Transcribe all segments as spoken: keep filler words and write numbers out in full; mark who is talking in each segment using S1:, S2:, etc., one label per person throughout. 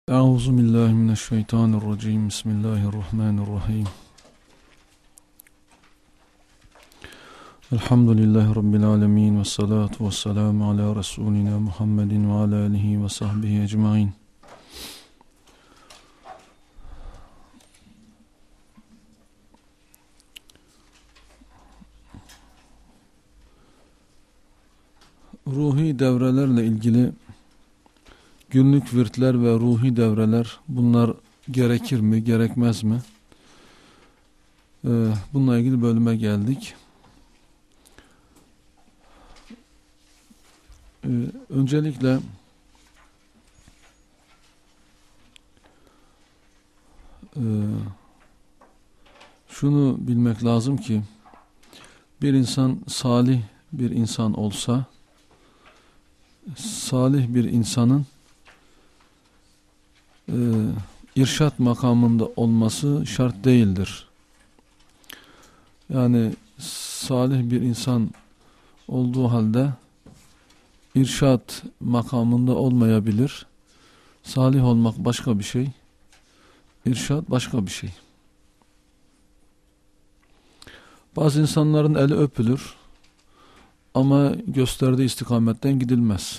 S1: Euzubillahimineşşeytanirracim. Bismillahirrahmanirrahim. Elhamdülillahi Rabbil alemin. Ve salatu ve selamu ala Resulina Muhammedin ve ala alihi ve sahbihi ecmain. Ruhi devrelerle ilgili günlük virtler ve ruhi devreler, bunlar gerekir mi, gerekmez mi? Ee, bununla ilgili bölüme geldik. Ee, öncelikle e, şunu bilmek lazım ki bir insan salih bir insan olsa, salih bir insanın e, irşat makamında olması şart değildir. Yani salih bir insan olduğu halde irşat makamında olmayabilir. Salih olmak başka bir şey, irşat başka bir şey. Bazı insanların eli öpülür ama gösterdiği istikametten gidilmez.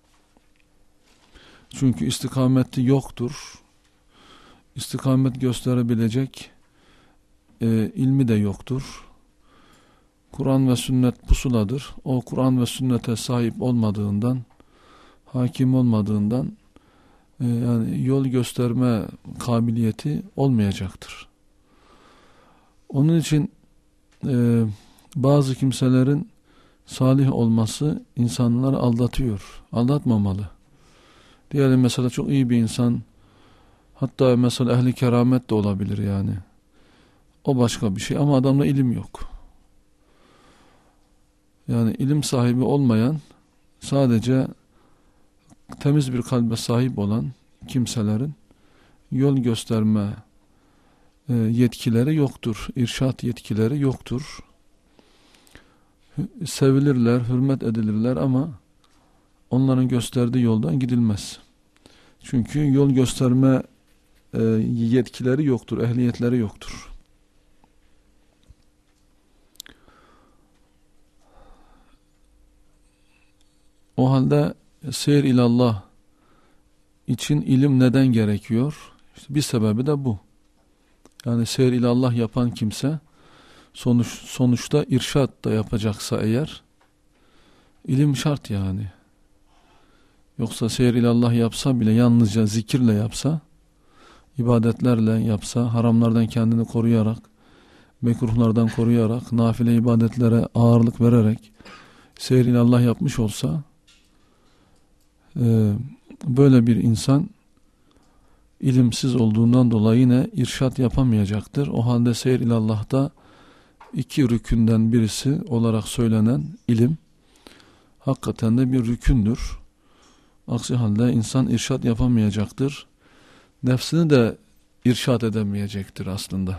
S1: Çünkü istikameti yoktur. İstikamet gösterebilecek e, ilmi de yoktur. Kur'an ve sünnet pusuladır. O Kur'an ve sünnete sahip olmadığından, hakim olmadığından e, yani yol gösterme kabiliyeti olmayacaktır. Onun için e, bazı kimselerin salih olması insanları aldatıyor. Aldatmamalı. Diyelim mesela çok iyi bir insan, hatta mesela ehli keramet de olabilir yani. O başka bir şey ama adamda ilim yok. Yani ilim sahibi olmayan, sadece temiz bir kalbe sahip olan kimselerin yol gösterme e, yetkileri yoktur. İrşat yetkileri yoktur. Sevilirler, hürmet edilirler ama onların gösterdiği yoldan gidilmez. Çünkü yol gösterme e, yetkileri yoktur, ehliyetleri yoktur. O halde seyir ilallah için ilim neden gerekiyor? İşte bir sebebi de bu. Yani seyir ilallah yapan kimse sonuç, sonuçta irşat da yapacaksa eğer ilim şart yani. Yoksa seyir ilallah yapsa bile, yalnızca zikirle yapsa, ibadetlerle yapsa, haramlardan kendini koruyarak, mekruhlardan koruyarak, nafile ibadetlere ağırlık vererek seyir ilallah yapmış olsa, e, böyle bir insan ilimsiz olduğundan dolayı yine irşat yapamayacaktır. O halde seyir ilallah'ta iki rükünden birisi olarak söylenen ilim hakikaten de bir rükündür. Aksi halde insan irşat yapamayacaktır. Nefsini de irşat edemeyecektir aslında.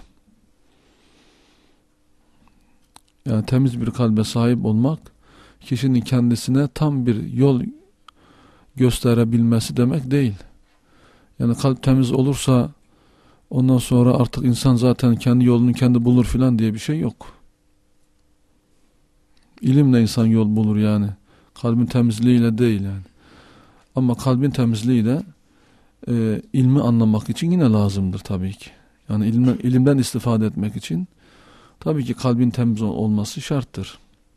S1: Yani temiz bir kalbe sahip olmak, kişinin kendisine tam bir yol gösterebilmesi demek değil. Yani kalp temiz olursa ondan sonra artık insan zaten kendi yolunu kendi bulur filan diye bir şey yok. İlimle insan yol bulur yani. Kalbin temizliğiyle değil yani. Ama kalbin temizliği de e, ilmi anlamak için yine lazımdır tabii ki. Yani ilimden, ilimden istifade etmek için tabii ki kalbin temiz olması şarttır.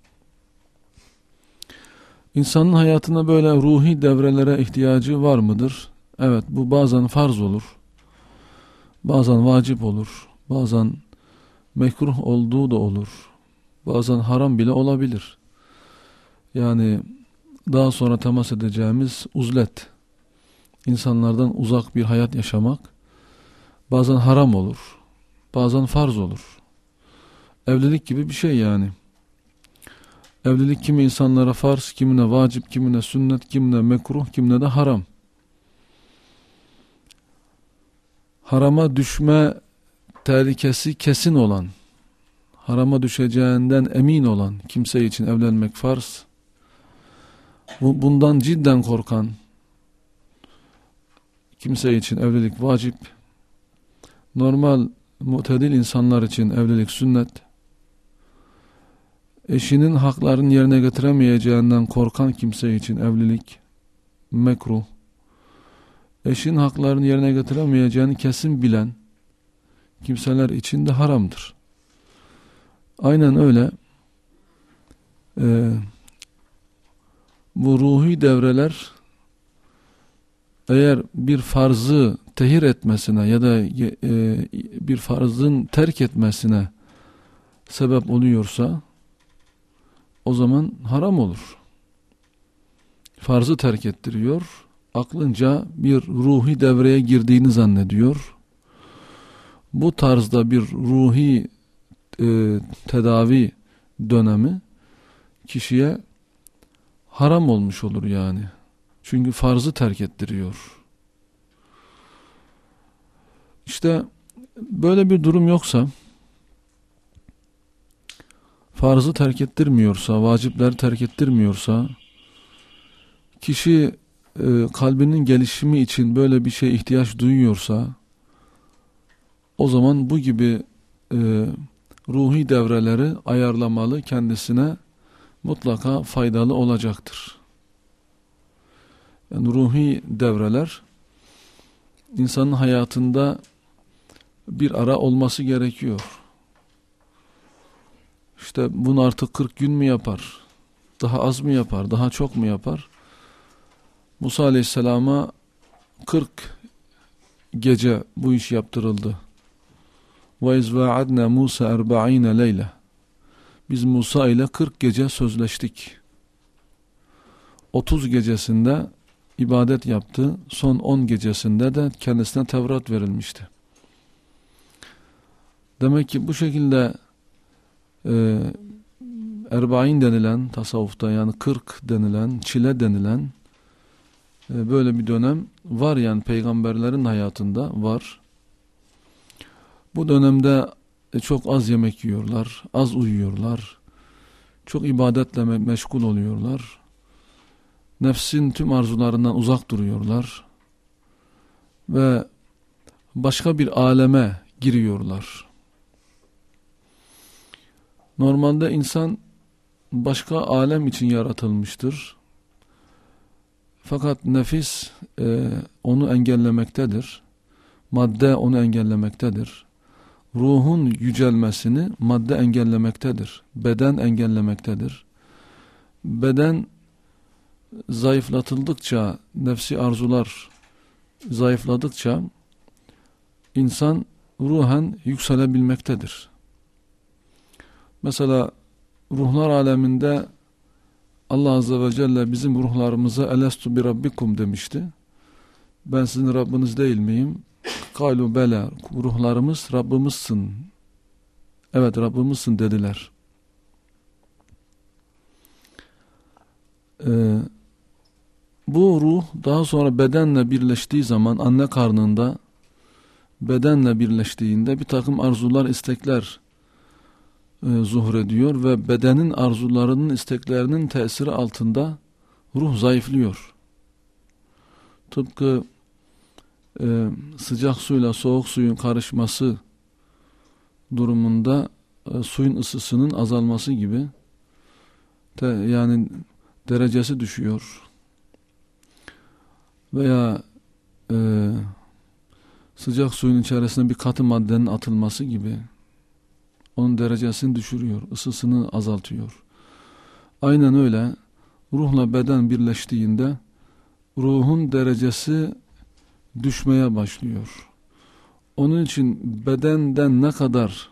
S1: İnsanın hayatına böyle ruhi devrelere ihtiyacı var mıdır? Evet, bu bazen farz olur. Bazen vacip olur. Bazen mekruh olduğu da olur. Bazen haram bile olabilir. Yani daha sonra temas edeceğimiz uzlet, insanlardan uzak bir hayat yaşamak bazen haram olur, bazen farz olur. Evlilik gibi bir şey yani. Evlilik kimi insanlara farz, kimine vacip, kimine sünnet, kimine mekruh, kimine de haram. Harama düşme tehlikesi kesin olan, harama düşeceğinden emin olan kimse için evlenmek farz. Bundan cidden korkan, kimse için evlilik vacip. Normal, mutedil insanlar için evlilik sünnet. Eşinin haklarını yerine getiremeyeceğinden korkan kimse için evlilik mekruh. Eşin haklarını yerine getiremeyeceğini kesin bilen kimseler için de haramdır. Aynen öyle. Ee, bu ruhi devreler eğer bir farzı tehir etmesine ya da e, bir farzın terk etmesine sebep oluyorsa o zaman haram olur. Farzı terk ettiriyor, aklınca bir ruhi devreye girdiğini zannediyor. Bu tarzda bir ruhi e, tedavi dönemi kişiye haram olmuş olur yani. Çünkü farzı terk ettiriyor. İşte böyle bir durum yoksa, farzı terk ettirmiyorsa, vacipleri terk ettirmiyorsa, kişi e, kalbinin gelişimi için böyle bir şeye ihtiyaç duyuyorsa, o zaman bu gibi e, ruhi devreleri ayarlamalı, kendisine mutlaka faydalı olacaktır. Yani ruhi devreler insanın hayatında bir ara olması gerekiyor. İşte bunu artık kırk gün mü yapar? Daha az mı yapar? Daha çok mu yapar? Musa Aleyhisselam'a kırk gece bu iş yaptırıldı. Ve iz va'adna Musa erba'ine leyle. Biz Musa ile kırk gece sözleştik. otuz gecesinde ibadet yaptı. Son on gecesinde de kendisine Tevrat verilmişti. Demek ki bu şekilde e, Erba'in denilen tasavvufta, yani kırk denilen, çile denilen e, böyle bir dönem var, yani peygamberlerin hayatında var. Bu dönemde e, çok az yemek yiyorlar, az uyuyorlar, çok ibadetle me- meşgul oluyorlar. Nefsin tüm arzularından uzak duruyorlar ve başka bir aleme giriyorlar. Normalde insan başka alem için yaratılmıştır. Fakat nefis e, onu engellemektedir. Madde onu engellemektedir. Ruhun yücelmesini madde engellemektedir. Beden engellemektedir. Beden zayıflatıldıkça, nefsi arzular zayıfladıkça insan ruhen yükselebilmektedir. Mesela ruhlar aleminde Allah Azze ve Celle bizim ruhlarımıza elestu bi rabbikum demişti. Ben sizin Rabbiniz değil miyim? Kalu bela, ruhlarımız Rabbimizsin. Evet, Rabbimizsin dediler. Ee, bu ruh daha sonra bedenle birleştiği zaman, anne karnında bedenle birleştiğinde bir takım arzular, istekler e, zuhur ediyor ve bedenin arzularının, isteklerinin tesiri altında ruh zayıflıyor. Tıpkı e, sıcak suyla soğuk suyun karışması durumunda e, suyun ısısının azalması gibi, te, yani derecesi düşüyor. Veya e, sıcak suyun içerisine bir katı maddenin atılması gibi onun derecesini düşürüyor, ısısını azaltıyor. Aynen öyle ruhla beden birleştiğinde ruhun derecesi düşmeye başlıyor. Onun için bedenden ne kadar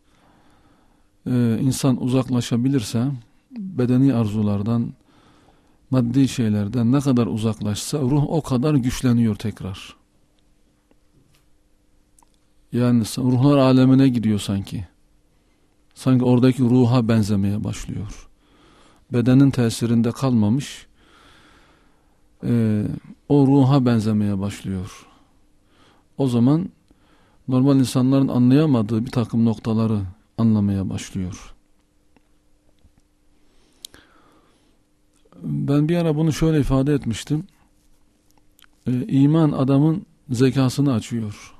S1: e, insan uzaklaşabilirse, bedeni arzulardan, maddi şeylerden ne kadar uzaklaşsa ruh o kadar güçleniyor tekrar. Yani ruhlar alemine gidiyor sanki. Sanki oradaki ruha benzemeye başlıyor. Bedenin tesirinde kalmamış, e, o ruha benzemeye başlıyor. O zaman normal insanların anlayamadığı bir takım noktaları anlamaya başlıyor. Ben bir ara bunu şöyle ifade etmiştim. E, iman adamın zekasını açıyor.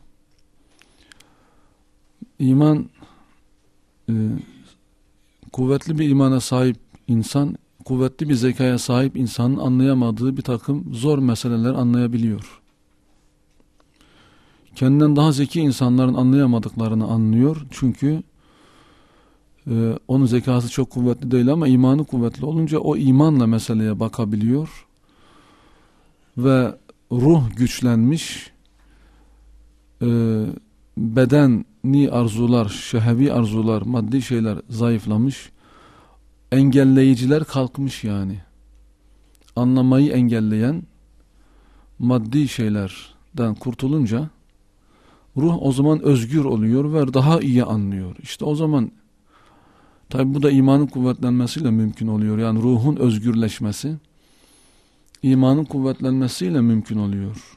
S1: İman, e, kuvvetli bir imana sahip insan, kuvvetli bir zekaya sahip insanın anlayamadığı bir takım zor meseleler anlayabiliyor. Kendinden daha zeki insanların anlayamadıklarını anlıyor. Çünkü e, onun zekası çok kuvvetli değil ama imanı kuvvetli olunca o imanla meseleye bakabiliyor. Ve ruh güçlenmiş, e, bedeni arzular, şehvi arzular, maddi şeyler zayıflamış, engelleyiciler kalkmış yani. Anlamayı engelleyen maddi şeylerden kurtulunca ruh o zaman özgür oluyor ve daha iyi anlıyor. İşte o zaman tabi bu da imanın kuvvetlenmesiyle mümkün oluyor. Yani ruhun özgürleşmesi imanın kuvvetlenmesiyle mümkün oluyor.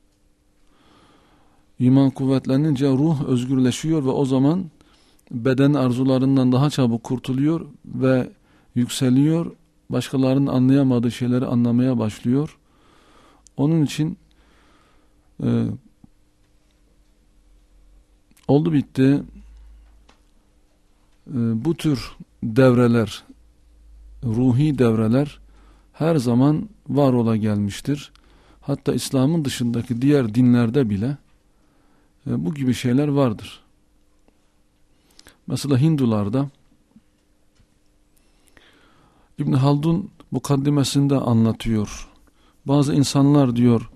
S1: İman kuvvetlenince ruh özgürleşiyor ve o zaman beden arzularından daha çabuk kurtuluyor ve yükseliyor. Başkalarının anlayamadığı şeyleri anlamaya başlıyor. Onun için e, oldu bitti. E, bu tür devreler, ruhi devreler her zaman var ola gelmiştir. Hatta İslam'ın dışındaki diğer dinlerde bile e, bu gibi şeyler vardır. Mesela Hindularda İbn Haldun mukaddimesinde anlatıyor. Bazı insanlar diyor,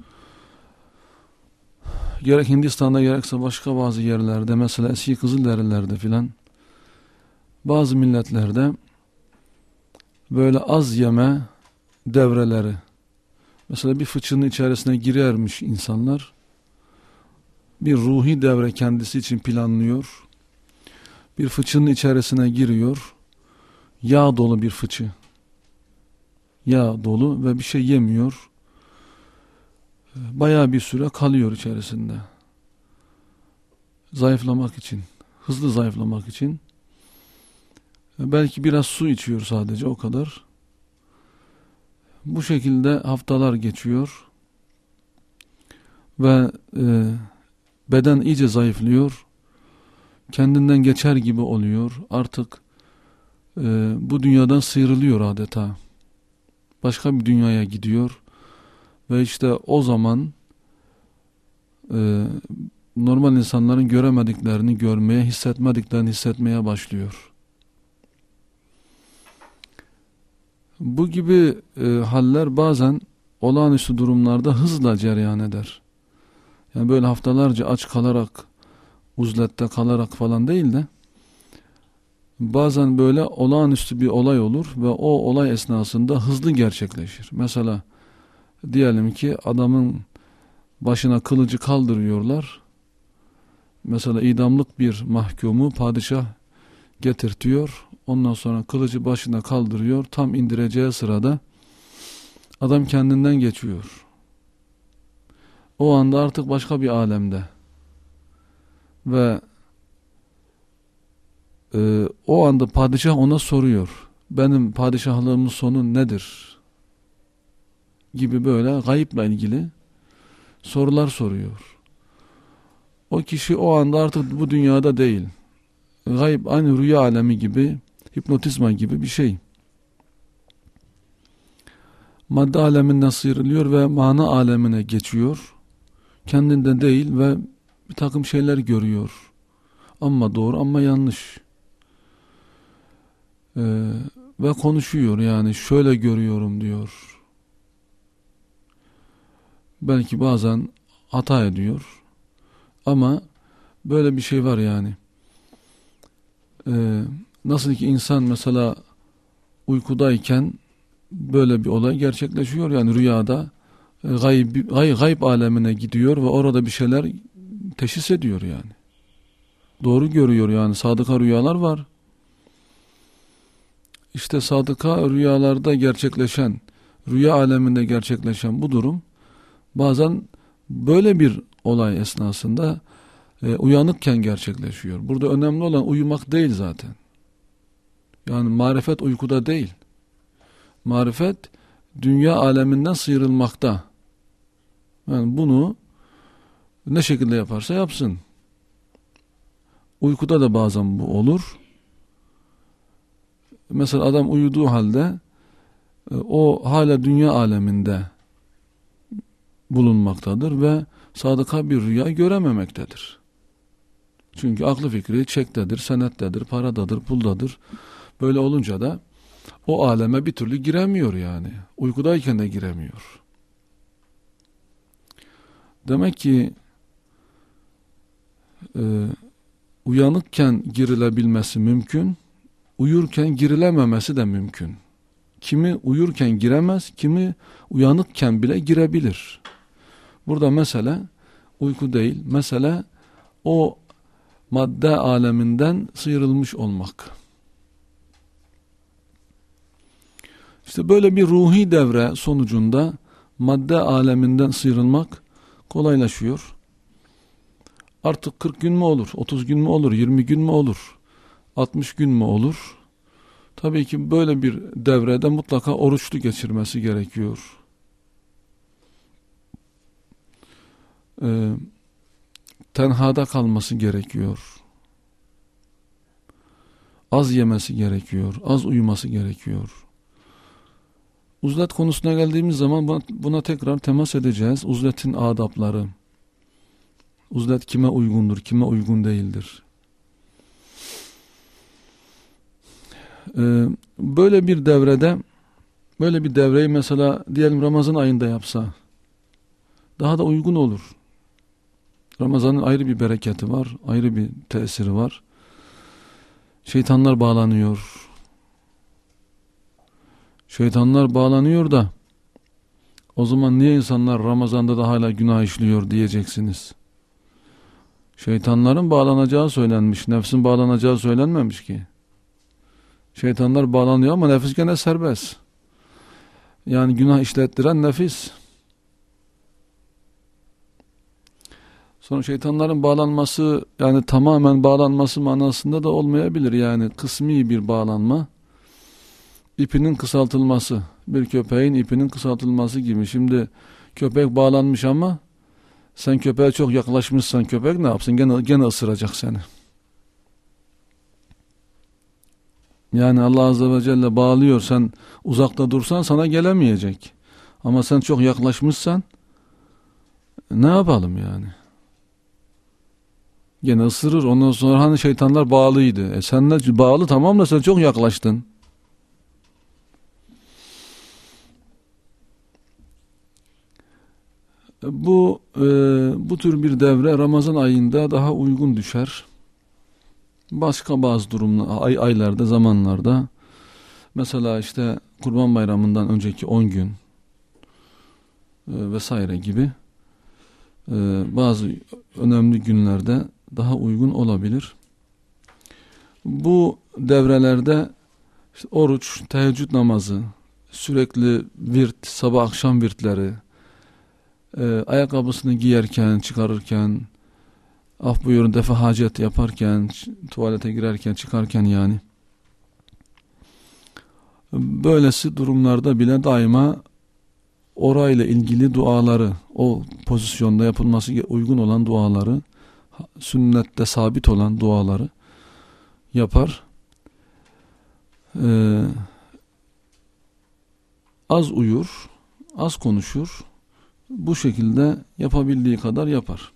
S1: gerek Hindistan'da gerekse başka bazı yerlerde, mesela eski Kızılderililerde filan, bazı milletlerde böyle az yeme devreleri, mesela bir fıçının içerisine girermiş insanlar, bir ruhi devre kendisi için planlıyor, bir fıçının içerisine giriyor, yağ dolu bir fıçı, yağ dolu ve bir şey yemiyor, bayağı bir süre kalıyor içerisinde, zayıflamak için, hızlı zayıflamak için. Belki biraz su içiyor sadece, o kadar. Bu şekilde haftalar geçiyor ve e, beden iyice zayıflıyor, kendinden geçer gibi oluyor, artık e, bu dünyadan sıyrılıyor adeta, başka bir dünyaya gidiyor ve işte o zaman e, normal insanların göremediklerini görmeye, hissetmediklerini hissetmeye başlıyor. Bu gibi e, haller bazen olağanüstü durumlarda hızla cereyan eder. Yani böyle haftalarca aç kalarak, uzlette kalarak falan değil de bazen böyle olağanüstü bir olay olur ve o olay esnasında hızlı gerçekleşir. Mesela diyelim ki adamın başına kılıcı kaldırıyorlar. Mesela idamlık bir mahkumu padişah getirtiyor. Ondan sonra kılıcı başına kaldırıyor. Tam indireceği sırada adam kendinden geçiyor. O anda artık başka bir alemde. Ve e, o anda padişah ona soruyor. Benim padişahlığımın sonu nedir? Gibi böyle gayıpla ilgili sorular soruyor. O kişi o anda artık bu dünyada değil. Gayb aynı rüya alemi gibi, hipnotizma gibi bir şey. Madde aleminden sıyrılıyor ve mana alemine geçiyor. Kendinden değil ve bir takım şeyler görüyor. Ama doğru ama yanlış. Ee, ve konuşuyor, yani şöyle görüyorum diyor. Belki bazen hata ediyor. Ama böyle bir şey var yani. Ee, nasıl ki insan mesela uykudayken böyle bir olay gerçekleşiyor, yani rüyada e, gayb, gay, gayb alemine gidiyor ve orada bir şeyler teşhis ediyor yani. Doğru görüyor yani, sadıka rüyalar var. İşte sadıka rüyalarda gerçekleşen, rüya aleminde gerçekleşen bu durum bazen böyle bir olay esnasında e, uyanıkken gerçekleşiyor. Burada önemli olan uyumak değil zaten. Yani marifet uykuda değil. Marifet dünya aleminden sıyrılmakta. Yani bunu Ne şekilde yaparsa yapsın. Uykuda da bazen bu olur. Mesela adam uyuduğu halde o hala dünya aleminde bulunmaktadır ve sadıka bir rüya görememektedir. Çünkü aklı fikri çektedir, senettedir, paradadır, puldadır. Böyle olunca da o aleme bir türlü giremiyor yani. Uykudayken de giremiyor. Demek ki e, uyanıkken girilebilmesi mümkün, uyurken girilememesi de mümkün. Kimi uyurken giremez, kimi uyanıkken bile girebilir. Burada mesele uyku değil, mesele o madde aleminden sıyrılmış olmak. İşte böyle bir ruhi devre sonucunda madde aleminden sıyrılmak kolaylaşıyor. Artık kırk gün mü olur, otuz gün mü olur, yirmi gün mü olur, altmış gün mü olur? Tabii ki böyle bir devrede mutlaka oruçlu geçirmesi gerekiyor. Ee, tenhada kalması gerekiyor. Az yemesi gerekiyor, az uyuması gerekiyor. Uzlet konusuna geldiğimiz zaman buna, buna tekrar temas edeceğiz. Uzletin adapları. Uzlet kime uygundur, kime uygun değildir. Ee, böyle bir devrede, böyle bir devreyi mesela diyelim Ramazan ayında yapsa, daha da uygun olur. Ramazan'ın ayrı bir bereketi var, ayrı bir tesiri var. Şeytanlar bağlanıyor. Şeytanlar bağlanıyor da o zaman niye insanlar Ramazan'da da hala günah işliyor diyeceksiniz. Şeytanların bağlanacağı söylenmiş, nefsin bağlanacağı söylenmemiş ki. Şeytanlar bağlanıyor ama nefis gene serbest. Yani günah işlettiren nefis. Sonra şeytanların bağlanması, yani tamamen bağlanması manasında da olmayabilir. Yani kısmi bir bağlanma. İpinin kısaltılması, bir köpeğin ipinin kısaltılması gibi. Şimdi köpek bağlanmış ama sen köpeğe çok yaklaşmışsan köpek ne yapsın? Gene, gene ısıracak seni. Yani Allah Azze ve Celle bağlıyor, sen uzakta dursan sana gelemeyecek. Ama sen çok yaklaşmışsan ne yapalım yani? Gene ısırır. Ondan sonra hani şeytanlar bağlıydı. E sen de bağlı, tamam da sen çok yaklaştın. Bu e, bu tür bir devre Ramazan ayında daha uygun düşer. Başka bazı durumlar, ay, aylarda, zamanlarda, mesela işte Kurban Bayramı'ndan önceki on gün e, vesaire gibi e, bazı önemli günlerde daha uygun olabilir. Bu devrelerde işte oruç, teheccüd namazı, sürekli virt, sabah akşam virtleri, e, ayakkabısını giyerken, çıkarırken, af buyurun defa hacet yaparken, tuvalete girerken, çıkarken yani. Böylesi durumlarda bile daima orayla ilgili duaları, o pozisyonda yapılması uygun olan duaları, sünnette sabit olan duaları yapar. Ee, az uyur, az konuşur. Bu şekilde yapabildiği kadar yapar.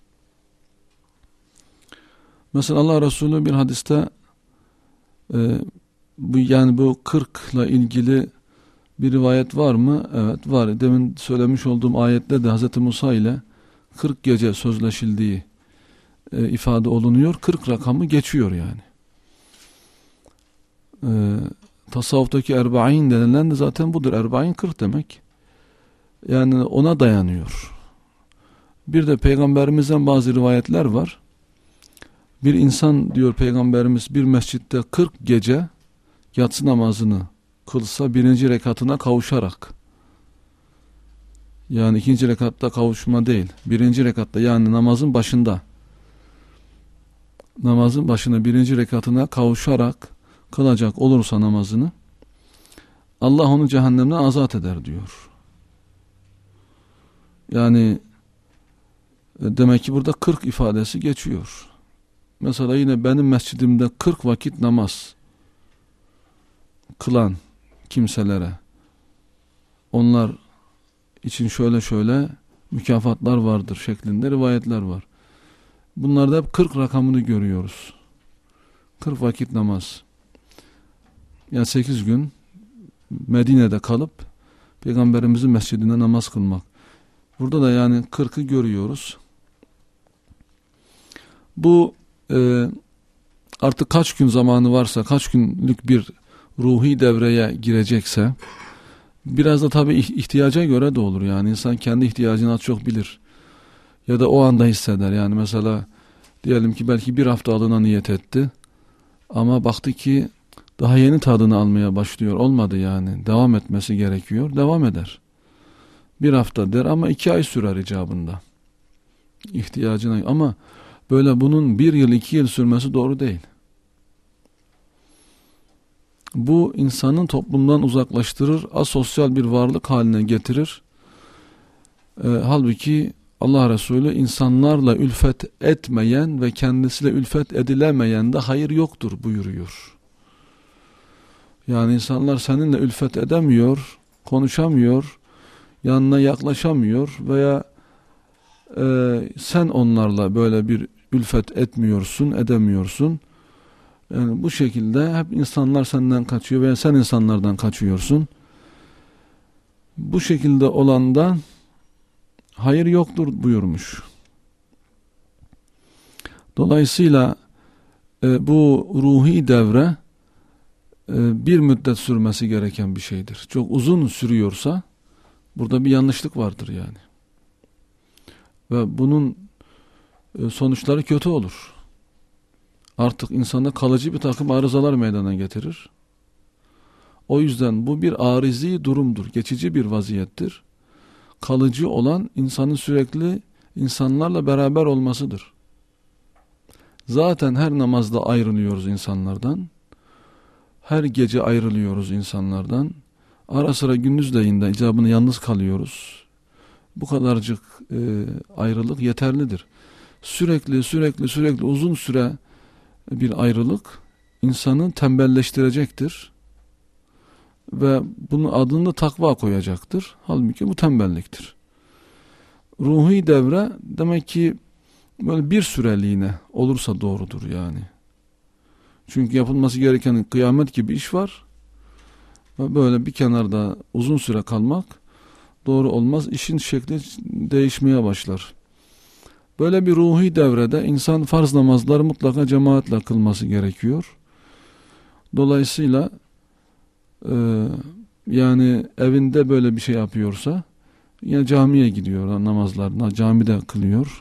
S1: Mesela Allah Resulü bir hadiste e, bu yani bu kırkla ilgili bir rivayet var mı? Evet var. Demin söylemiş olduğum ayette de Hz. Musa ile kırk gece sözleşildiği e, ifade olunuyor. kırk rakamı geçiyor yani. E, tasavvuftaki erba'in denilen de zaten budur. Erba'in kırk demek. Yani ona dayanıyor. Bir de Peygamberimizden bazı rivayetler var. Bir insan diyor Peygamberimiz bir mescitte kırk gece yatsı namazını kılsa birinci rekatına kavuşarak, yani ikinci rekatta kavuşma değil, birinci rekatta yani namazın başında, namazın başına birinci rekatına kavuşarak kılacak olursa namazını, Allah onu cehennemden azat eder diyor. Yani E, demek ki burada kırk ifadesi geçiyor. Mesela yine benim mescidimde kırk vakit namaz kılan kimselere, onlar için şöyle şöyle mükafatlar vardır şeklinde rivayetler var. Bunlarda hep kırk rakamını görüyoruz. kırk vakit namaz. Yani sekiz gün Medine'de kalıp Peygamberimizin mescidinde namaz kılmak. Burada da yani kırkı görüyoruz. Bu e, artık kaç gün zamanı varsa, kaç günlük bir ruhi devreye girecekse, biraz da tabii ihtiyaca göre de olur. Yani insan kendi ihtiyacını az çok bilir. Ya da o anda hisseder. Yani mesela diyelim ki belki bir haftalığına niyet etti. Ama baktı ki daha yeni tadını almaya başlıyor. Olmadı yani. Devam etmesi gerekiyor. Devam eder. Bir hafta der ama iki ay sürer icabında. İhtiyacına. Ama böyle bunun bir yıl iki yıl sürmesi doğru değil. Bu insanın toplumdan uzaklaştırır, asosyal bir varlık haline getirir. E, halbuki Allah Resulü insanlarla ülfet etmeyen ve kendisiyle ülfet edilemeyen de hayır yoktur buyuruyor. Yani insanlar seninle ülfet edemiyor, konuşamıyor, yanına yaklaşamıyor veya e, sen onlarla böyle bir ülfet etmiyorsun, edemiyorsun. Yani bu şekilde hep insanlar senden kaçıyor veya sen insanlardan kaçıyorsun. Bu şekilde olandan hayır yoktur buyurmuş. Dolayısıyla e, bu ruhi devre e, bir müddet sürmesi gereken bir şeydir. Çok uzun sürüyorsa burada bir yanlışlık vardır yani. Ve bunun e, sonuçları kötü olur. Artık insanda kalıcı bir takım arızalar meydana getirir. O yüzden bu bir arizi durumdur, geçici bir vaziyettir. Kalıcı olan insanın sürekli insanlarla beraber olmasıdır. Zaten her namazda ayrılıyoruz insanlardan. Her gece ayrılıyoruz insanlardan. Ara sıra gündüzleyin de icabını yalnız kalıyoruz. Bu kadarcık e, ayrılık yeterlidir. Sürekli sürekli sürekli uzun süre bir ayrılık insanı tembelleştirecektir. Ve bunun adını takva koyacaktır. Halbuki bu tembelliktir. Ruhi devre demek ki böyle bir süreliğine olursa doğrudur yani. Çünkü yapılması gereken kıyamet gibi iş var. Ve böyle bir kenarda uzun süre kalmak doğru olmaz. İşin şekli değişmeye başlar. Böyle bir ruhi devrede insan farz namazları mutlaka cemaatle kılması gerekiyor. Dolayısıyla Ee, yani evinde böyle bir şey yapıyorsa ya camiye gidiyor namazlarına, camide kılıyor.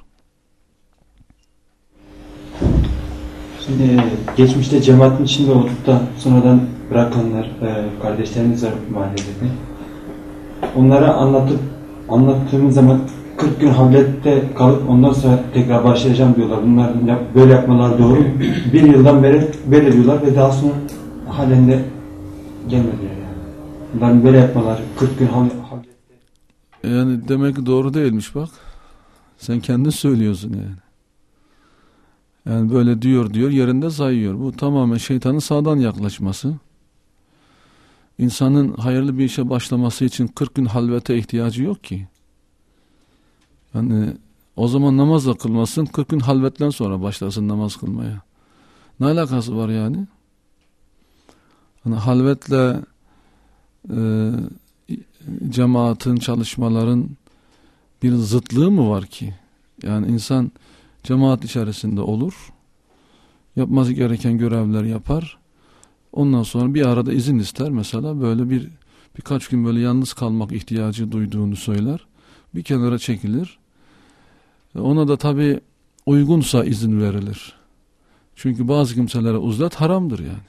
S2: Şimdi geçmişte cemaatin içinde olup da sonradan bırakanlar, e, kardeşlerimiz var mahallede. Onlara anlatıp anlattığımız zaman kırk gün havlette kalıp ondan sonra tekrar başlayacağım diyorlar. Bunlar böyle yapmalar doğru mu? Bir yıldan beri böyle diyorlar ve daha sonra halen de gelmediler yani. Bunların böyle yapmaları kırk gün havlette.
S1: Yani demek ki doğru değilmiş bak. Sen kendin söylüyorsun yani. Yani böyle diyor diyor yerinde sayıyor. Bu tamamen şeytanın sağdan yaklaşması. İnsanın hayırlı bir işe başlaması için kırk gün halvete ihtiyacı yok ki. Yani o zaman namazla kılmasın, kırk gün halvetten sonra başlasın namaz kılmaya. Ne alakası var yani? Yani halvetle e, cemaatin, çalışmaların bir zıtlığı mı var ki? Yani insan cemaat içerisinde olur, yapması gereken görevler yapar, ondan sonra bir arada izin ister mesela, böyle bir birkaç gün böyle yalnız kalmak ihtiyacı duyduğunu söyler, bir kenara çekilir, ona da tabi uygunsa izin verilir. Çünkü bazı kimselere uzlet haramdır yani.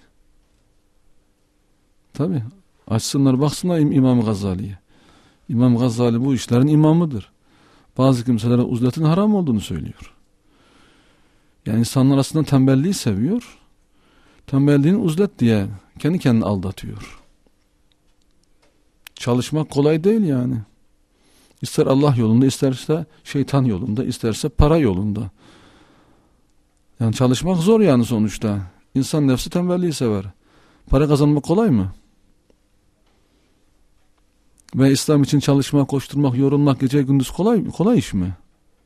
S1: Tabi açsınlar baksınlar İmam Gazali'ye. İmam Gazali bu işlerin imamıdır. Bazı kimselere uzletin haram olduğunu söylüyor. Yani insanlar aslında tembelliği seviyor. Tembelliğini uzlet diye kendi kendini aldatıyor. Çalışmak kolay değil yani. İster Allah yolunda, isterse şeytan yolunda, isterse para yolunda. Yani çalışmak zor yani sonuçta. İnsan nefsi tembelliği sever. Para kazanmak kolay mı? Ve İslam için çalışmak, koşturmak, yorulmak, gece gündüz kolay kolay iş mi?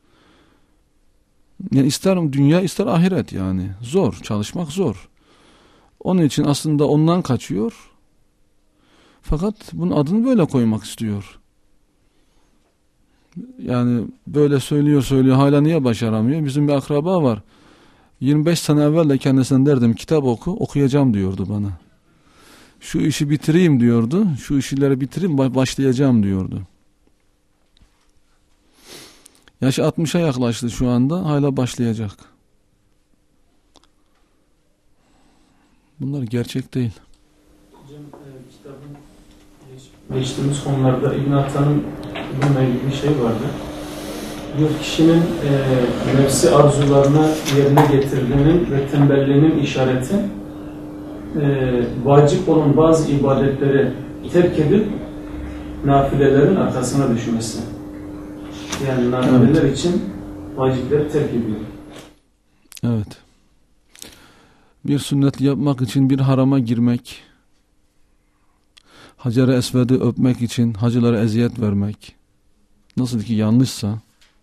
S1: Yani ister dünya ister ahiret yani. Zor, çalışmak zor. Onun için aslında ondan kaçıyor. Fakat bunun adını böyle koymak istiyor. Yani böyle söylüyor söylüyor hala niye başaramıyor? Bizim bir akraba var. yirmi beş sene evvel de kendisinden derdim kitap oku, okuyacağım diyordu bana. Şu işi bitireyim diyordu. Şu işleri bitireyim başlayacağım diyordu. Yaşı altmışa yaklaştı şu anda. Hala başlayacak. Bunlar gerçek değil.
S3: Hocam e, kitabın geç, geçtiğimiz konularda İbn Atan'ın bununla ilgili bir şey vardı. Diyor kişinin e, nefsi arzularına yerine getirdiğinin ve tembelliğinin işareti e, vacip olan bazı ibadetleri terk edip nafilelerin arkasına düşmesi. Yani nafileler evet. için vacipleri terk ediyor.
S1: Evet. Bir sünnet yapmak için bir harama girmek, Hacer-i Esved'i öpmek için hacılara eziyet vermek, nasıl ki yanlışsa,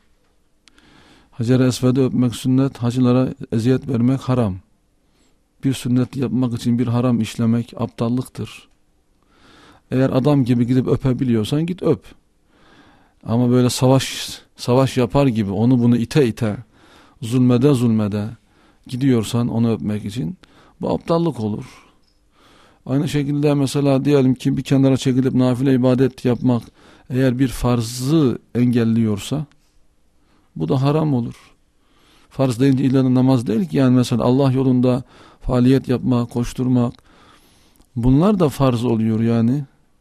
S1: Hacer-i Esved'i öpmek sünnet, hacılara eziyet vermek haram. Bir sünnet yapmak için bir haram işlemek aptallıktır. Eğer adam gibi gidip öpebiliyorsan git öp. Ama böyle savaş savaş yapar gibi onu bunu ite ite, zulmede zulmede gidiyorsan onu öpmek için bu aptallık olur. Aynı şekilde mesela diyelim ki bir kenara çekilip nafile ibadet yapmak eğer bir farzı engelliyorsa bu da haram olur. Farz deyince illa namaz değil ki yani mesela Allah yolunda faaliyet yapmak, koşturmak bunlar da farz oluyor yani.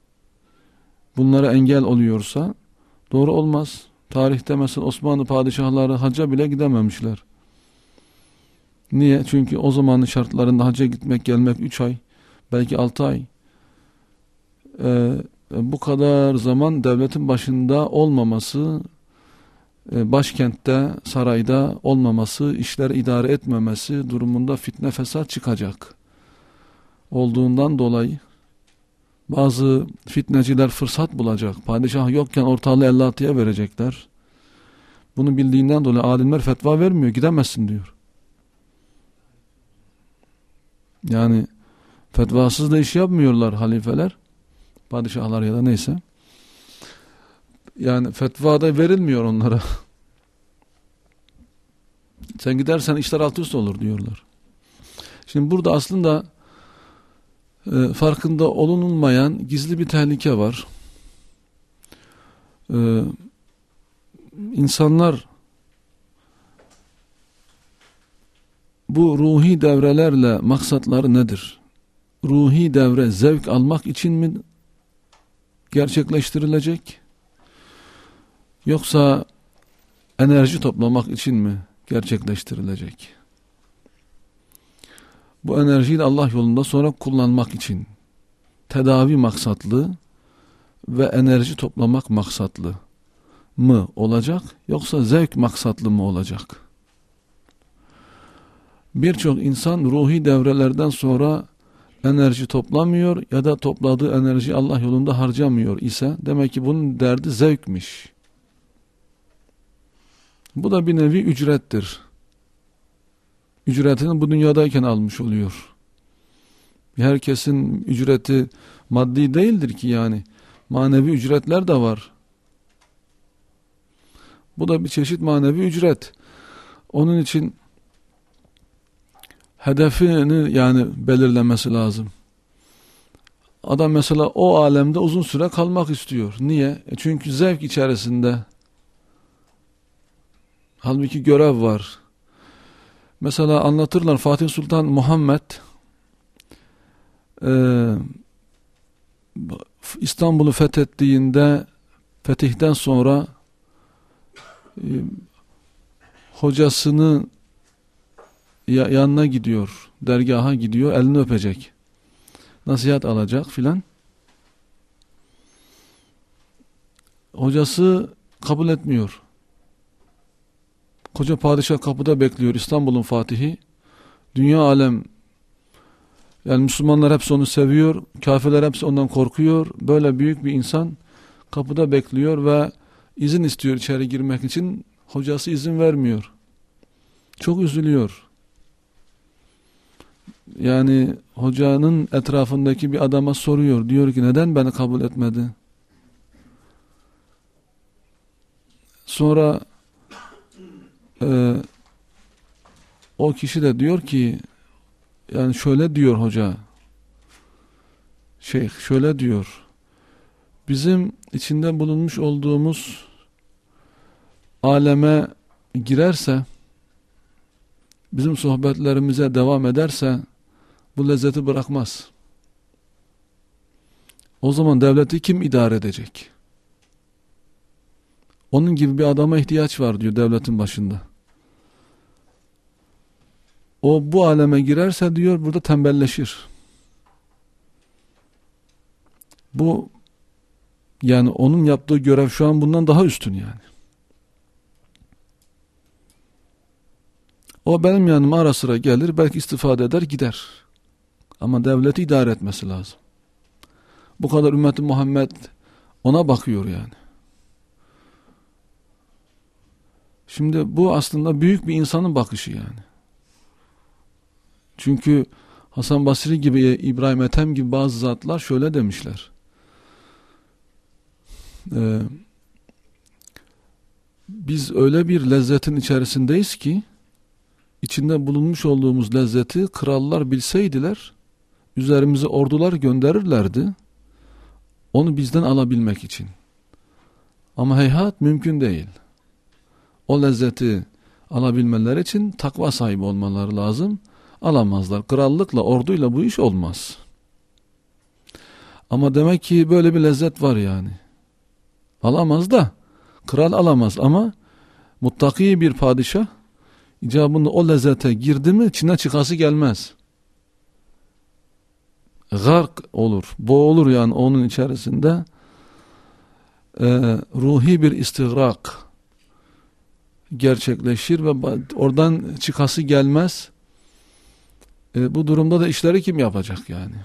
S1: Bunlara engel oluyorsa doğru olmaz. Tarihte mesela Osmanlı padişahları hacca bile gidememişler. Niye? Çünkü o zamanın şartlarında hacca gitmek gelmek üç ay belki altı ay ee, bu kadar zaman devletin başında olmaması, başkentte, sarayda olmaması, işler idare etmemesi durumunda fitne fesat çıkacak olduğundan dolayı bazı fitneciler fırsat bulacak. Padişah yokken ortalığı elli altıya verecekler. Bunu bildiğinden dolayı alimler fetva vermiyor. Gidemezsin diyor. Yani fetvasız da iş yapmıyorlar halifeler. Padişahlar ya da neyse. Yani fetva da verilmiyor onlara. Sen gidersen işler alt üst olur diyorlar. Şimdi burada aslında e, farkında olunulmayan gizli bir tehlike var. E, insanlar bu ruhi devrelerle maksatları nedir? Ruhi devre zevk almak için mi gerçekleştirilecek? Yoksa enerji toplamak için mi gerçekleştirilecek? Bu enerjiyi de Allah yolunda sonra kullanmak için tedavi maksatlı ve enerji toplamak maksatlı mı olacak yoksa zevk maksatlı mı olacak? Birçok insan ruhi devrelerden sonra enerji toplamıyor ya da topladığı enerji Allah yolunda harcamıyor ise demek ki bunun derdi zevkmiş. Bu da bir nevi ücrettir. Ücretini bu dünyadayken almış oluyor. Herkesin ücreti maddi değildir ki yani. Manevi ücretler de var. Bu da bir çeşit manevi ücret. Onun için hedefini yani belirlemesi lazım. Adam mesela o alemde uzun süre kalmak istiyor. Niye? E çünkü zevk içerisinde. Halbuki görev var. Mesela anlatırlar Fatih Sultan Muhammed e, İstanbul'u fethettiğinde fetihten sonra e, hocasının ya, yanına gidiyor, dergaha gidiyor, elini öpecek, nasihat alacak filan. Hocası kabul etmiyor. Koca padişah kapıda bekliyor, İstanbul'un fatihi. Dünya alem, yani Müslümanlar hepsi onu seviyor, kafirler hepsi ondan korkuyor. Böyle büyük bir insan kapıda bekliyor ve izin istiyor içeri girmek için. Hocası izin vermiyor. Çok üzülüyor. Yani hocanın etrafındaki bir adama soruyor. Diyor ki neden beni kabul etmedi? Sonra e, o kişi de diyor ki, yani şöyle diyor hoca, şeyh şöyle diyor, bizim içinde bulunmuş olduğumuz aleme girerse, bizim sohbetlerimize devam ederse bu lezzeti bırakmaz. O zaman devleti kim idare edecek? Onun gibi bir adama ihtiyaç var diyor devletin başında. O bu aleme girerse diyor burada tembelleşir. Bu yani onun yaptığı görev şu an bundan daha üstün yani. O benim yanıma ara sıra gelir, belki istifade eder gider. Ama devleti idare etmesi lazım. Bu kadar ümmeti Muhammed ona bakıyor yani. Şimdi bu aslında büyük bir insanın bakışı yani. Çünkü Hasan Basri gibi, İbrahim Ethem gibi bazı zatlar şöyle demişler. Ee, biz öyle bir lezzetin içerisindeyiz ki, içinde bulunmuş olduğumuz lezzeti krallar bilseydiler, üzerimize ordular gönderirlerdi, onu bizden alabilmek için. Ama heyhat, mümkün değil. O lezzeti alabilmeleri için takva sahibi olmaları lazım. Alamazlar. Krallıkla, orduyla bu iş olmaz. Ama demek ki böyle bir lezzet var yani. Alamaz da, kral alamaz ama muttaki bir padişah icabında o lezzete girdi mi içine çıkası gelmez. Gark olur, boğulur yani onun içerisinde. Ee, ruhi bir istigrak gerçekleşir ve oradan çıkası gelmez. Ee, bu durumda da işleri kim yapacak yani?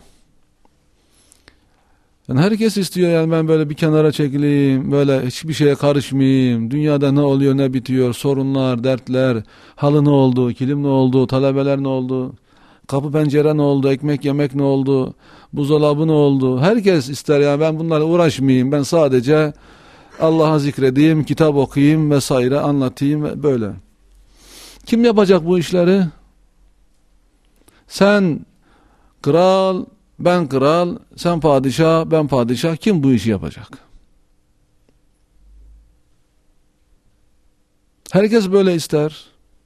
S1: Yani herkes istiyor yani ben böyle bir kenara çekileyim, böyle hiçbir şeye karışmayayım, dünyada ne oluyor ne bitiyor, sorunlar, dertler, halı ne oldu, kilim ne oldu, talebeler ne oldu, kapı pencere ne oldu, ekmek yemek ne oldu, buzdolabı ne oldu, herkes ister yani ben bunlarla uğraşmayayım, ben sadece Allah'a zikredeyim, kitap okuyayım vesaire anlatayım ve böyle. Kim yapacak bu işleri? Sen kral, ben kral, sen padişah, ben padişah. Kim bu işi yapacak? Herkes böyle ister.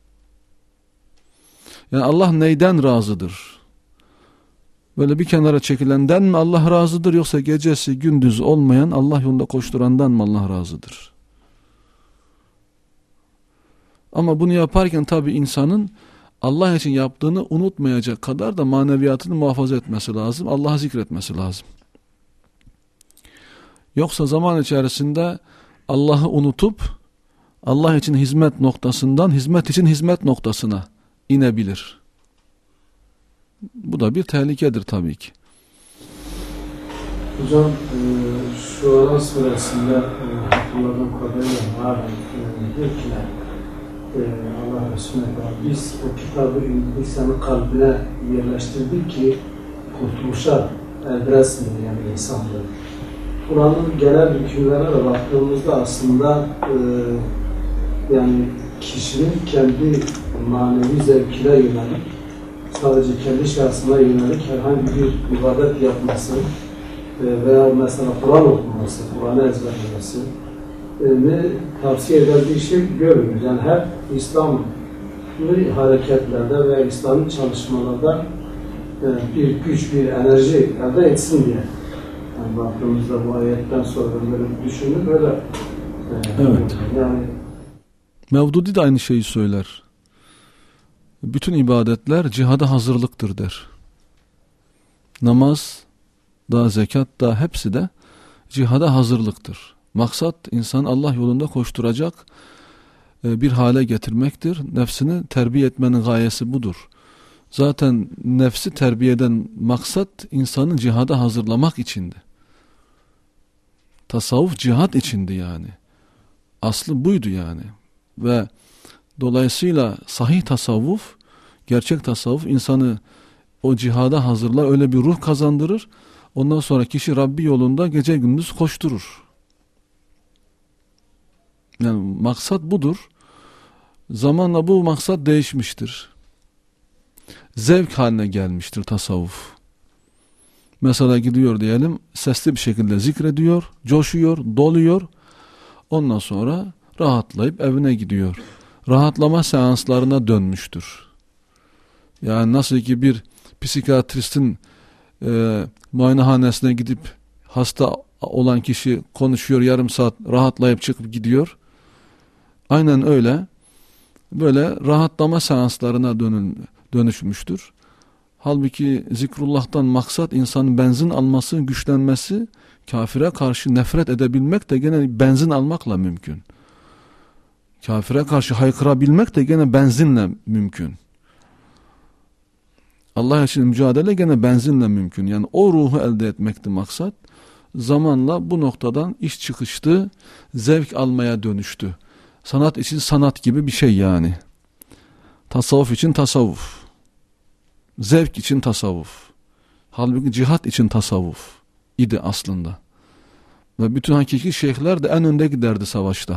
S1: Yani Allah neyden razıdır? Böyle bir kenara çekilenden mi Allah razıdır, yoksa gecesi gündüz olmayan Allah yolunda koşturandan mı Allah razıdır? Ama bunu yaparken tabii insanın Allah için yaptığını unutmayacak kadar da maneviyatını muhafaza etmesi lazım. Allah'ı zikretmesi lazım. Yoksa zaman içerisinde Allah'ı unutup Allah için hizmet noktasından hizmet için hizmet noktasına inebilir. Bu da bir tehlikedir tabii ki.
S3: Hocam e, Şuara suresinde e, hatırladığım kadarıyla Mâben e, diyor ki e, Allah Resulü'ne biz o kitabı insanın kalbine yerleştirdik ki kurtuluşa erdiresin yani insanlığı. Kur'an'ın genel hükümlerine de baktığımızda aslında e, yani kişinin kendi manevi zevkine yönelik, sadece kendi şahsına yönelik herhangi bir ibadet yapması e, veya mesela Kur'an okuması, Kur'an'ı ezberlemesi e, ne tavsiye eden bir şey görmüyoruz. Yani hep İslam'lı hareketlerde veya İslam'ın çalışmalarda e, bir güç, bir enerji elde etsin diye. Yani baktığımızda bu ayetten sonra böyle düşünür böyle. E,
S1: evet.
S3: Yani
S1: Mevdudi de aynı şeyi söyler. Bütün ibadetler cihada hazırlıktır der. Namaz da, zekat da hepsi de cihada hazırlıktır. Maksat insan Allah yolunda koşturacak bir hale getirmektir. Nefsini terbiye etmenin gayesi budur. Zaten nefsi terbiyeden maksat insanı cihada hazırlamak içindi. Tasavvuf cihat içindi yani. Aslı buydu yani. Ve dolayısıyla sahih tasavvuf, gerçek tasavvuf insanı o cihada hazırlar, öyle bir ruh kazandırır. Ondan sonra kişi Rabbi yolunda gece gündüz koşturur. Yani maksat budur. Zamanla bu maksat değişmiştir. Zevk haline gelmiştir tasavvuf. Mesela gidiyor diyelim, sesli bir şekilde zikrediyor, coşuyor, doluyor. Ondan sonra rahatlayıp evine gidiyor. Rahatlama seanslarına dönmüştür. Yani nasıl ki bir psikiyatristin e, muayenehanesine gidip hasta olan kişi konuşuyor, yarım saat rahatlayıp çıkıp gidiyor. Aynen öyle. Böyle rahatlama seanslarına dönün, dönüşmüştür. Halbuki zikrullah'tan maksat insanın benzin alması, güçlenmesi, kafire karşı nefret edebilmek de gene benzin almakla mümkün. Kafire karşı haykırabilmek de gene benzinle mümkün. Allah için mücadele gene benzinle mümkün. Yani o ruhu elde etmekti maksat. Zamanla bu noktadan iş çıkıştı, zevk almaya dönüştü. Sanat için sanat gibi bir şey yani. Tasavvuf için tasavvuf. Zevk için tasavvuf. Halbuki cihat için tasavvuf idi aslında. Ve bütün hakiki şeyhler de en önde giderdi savaşta.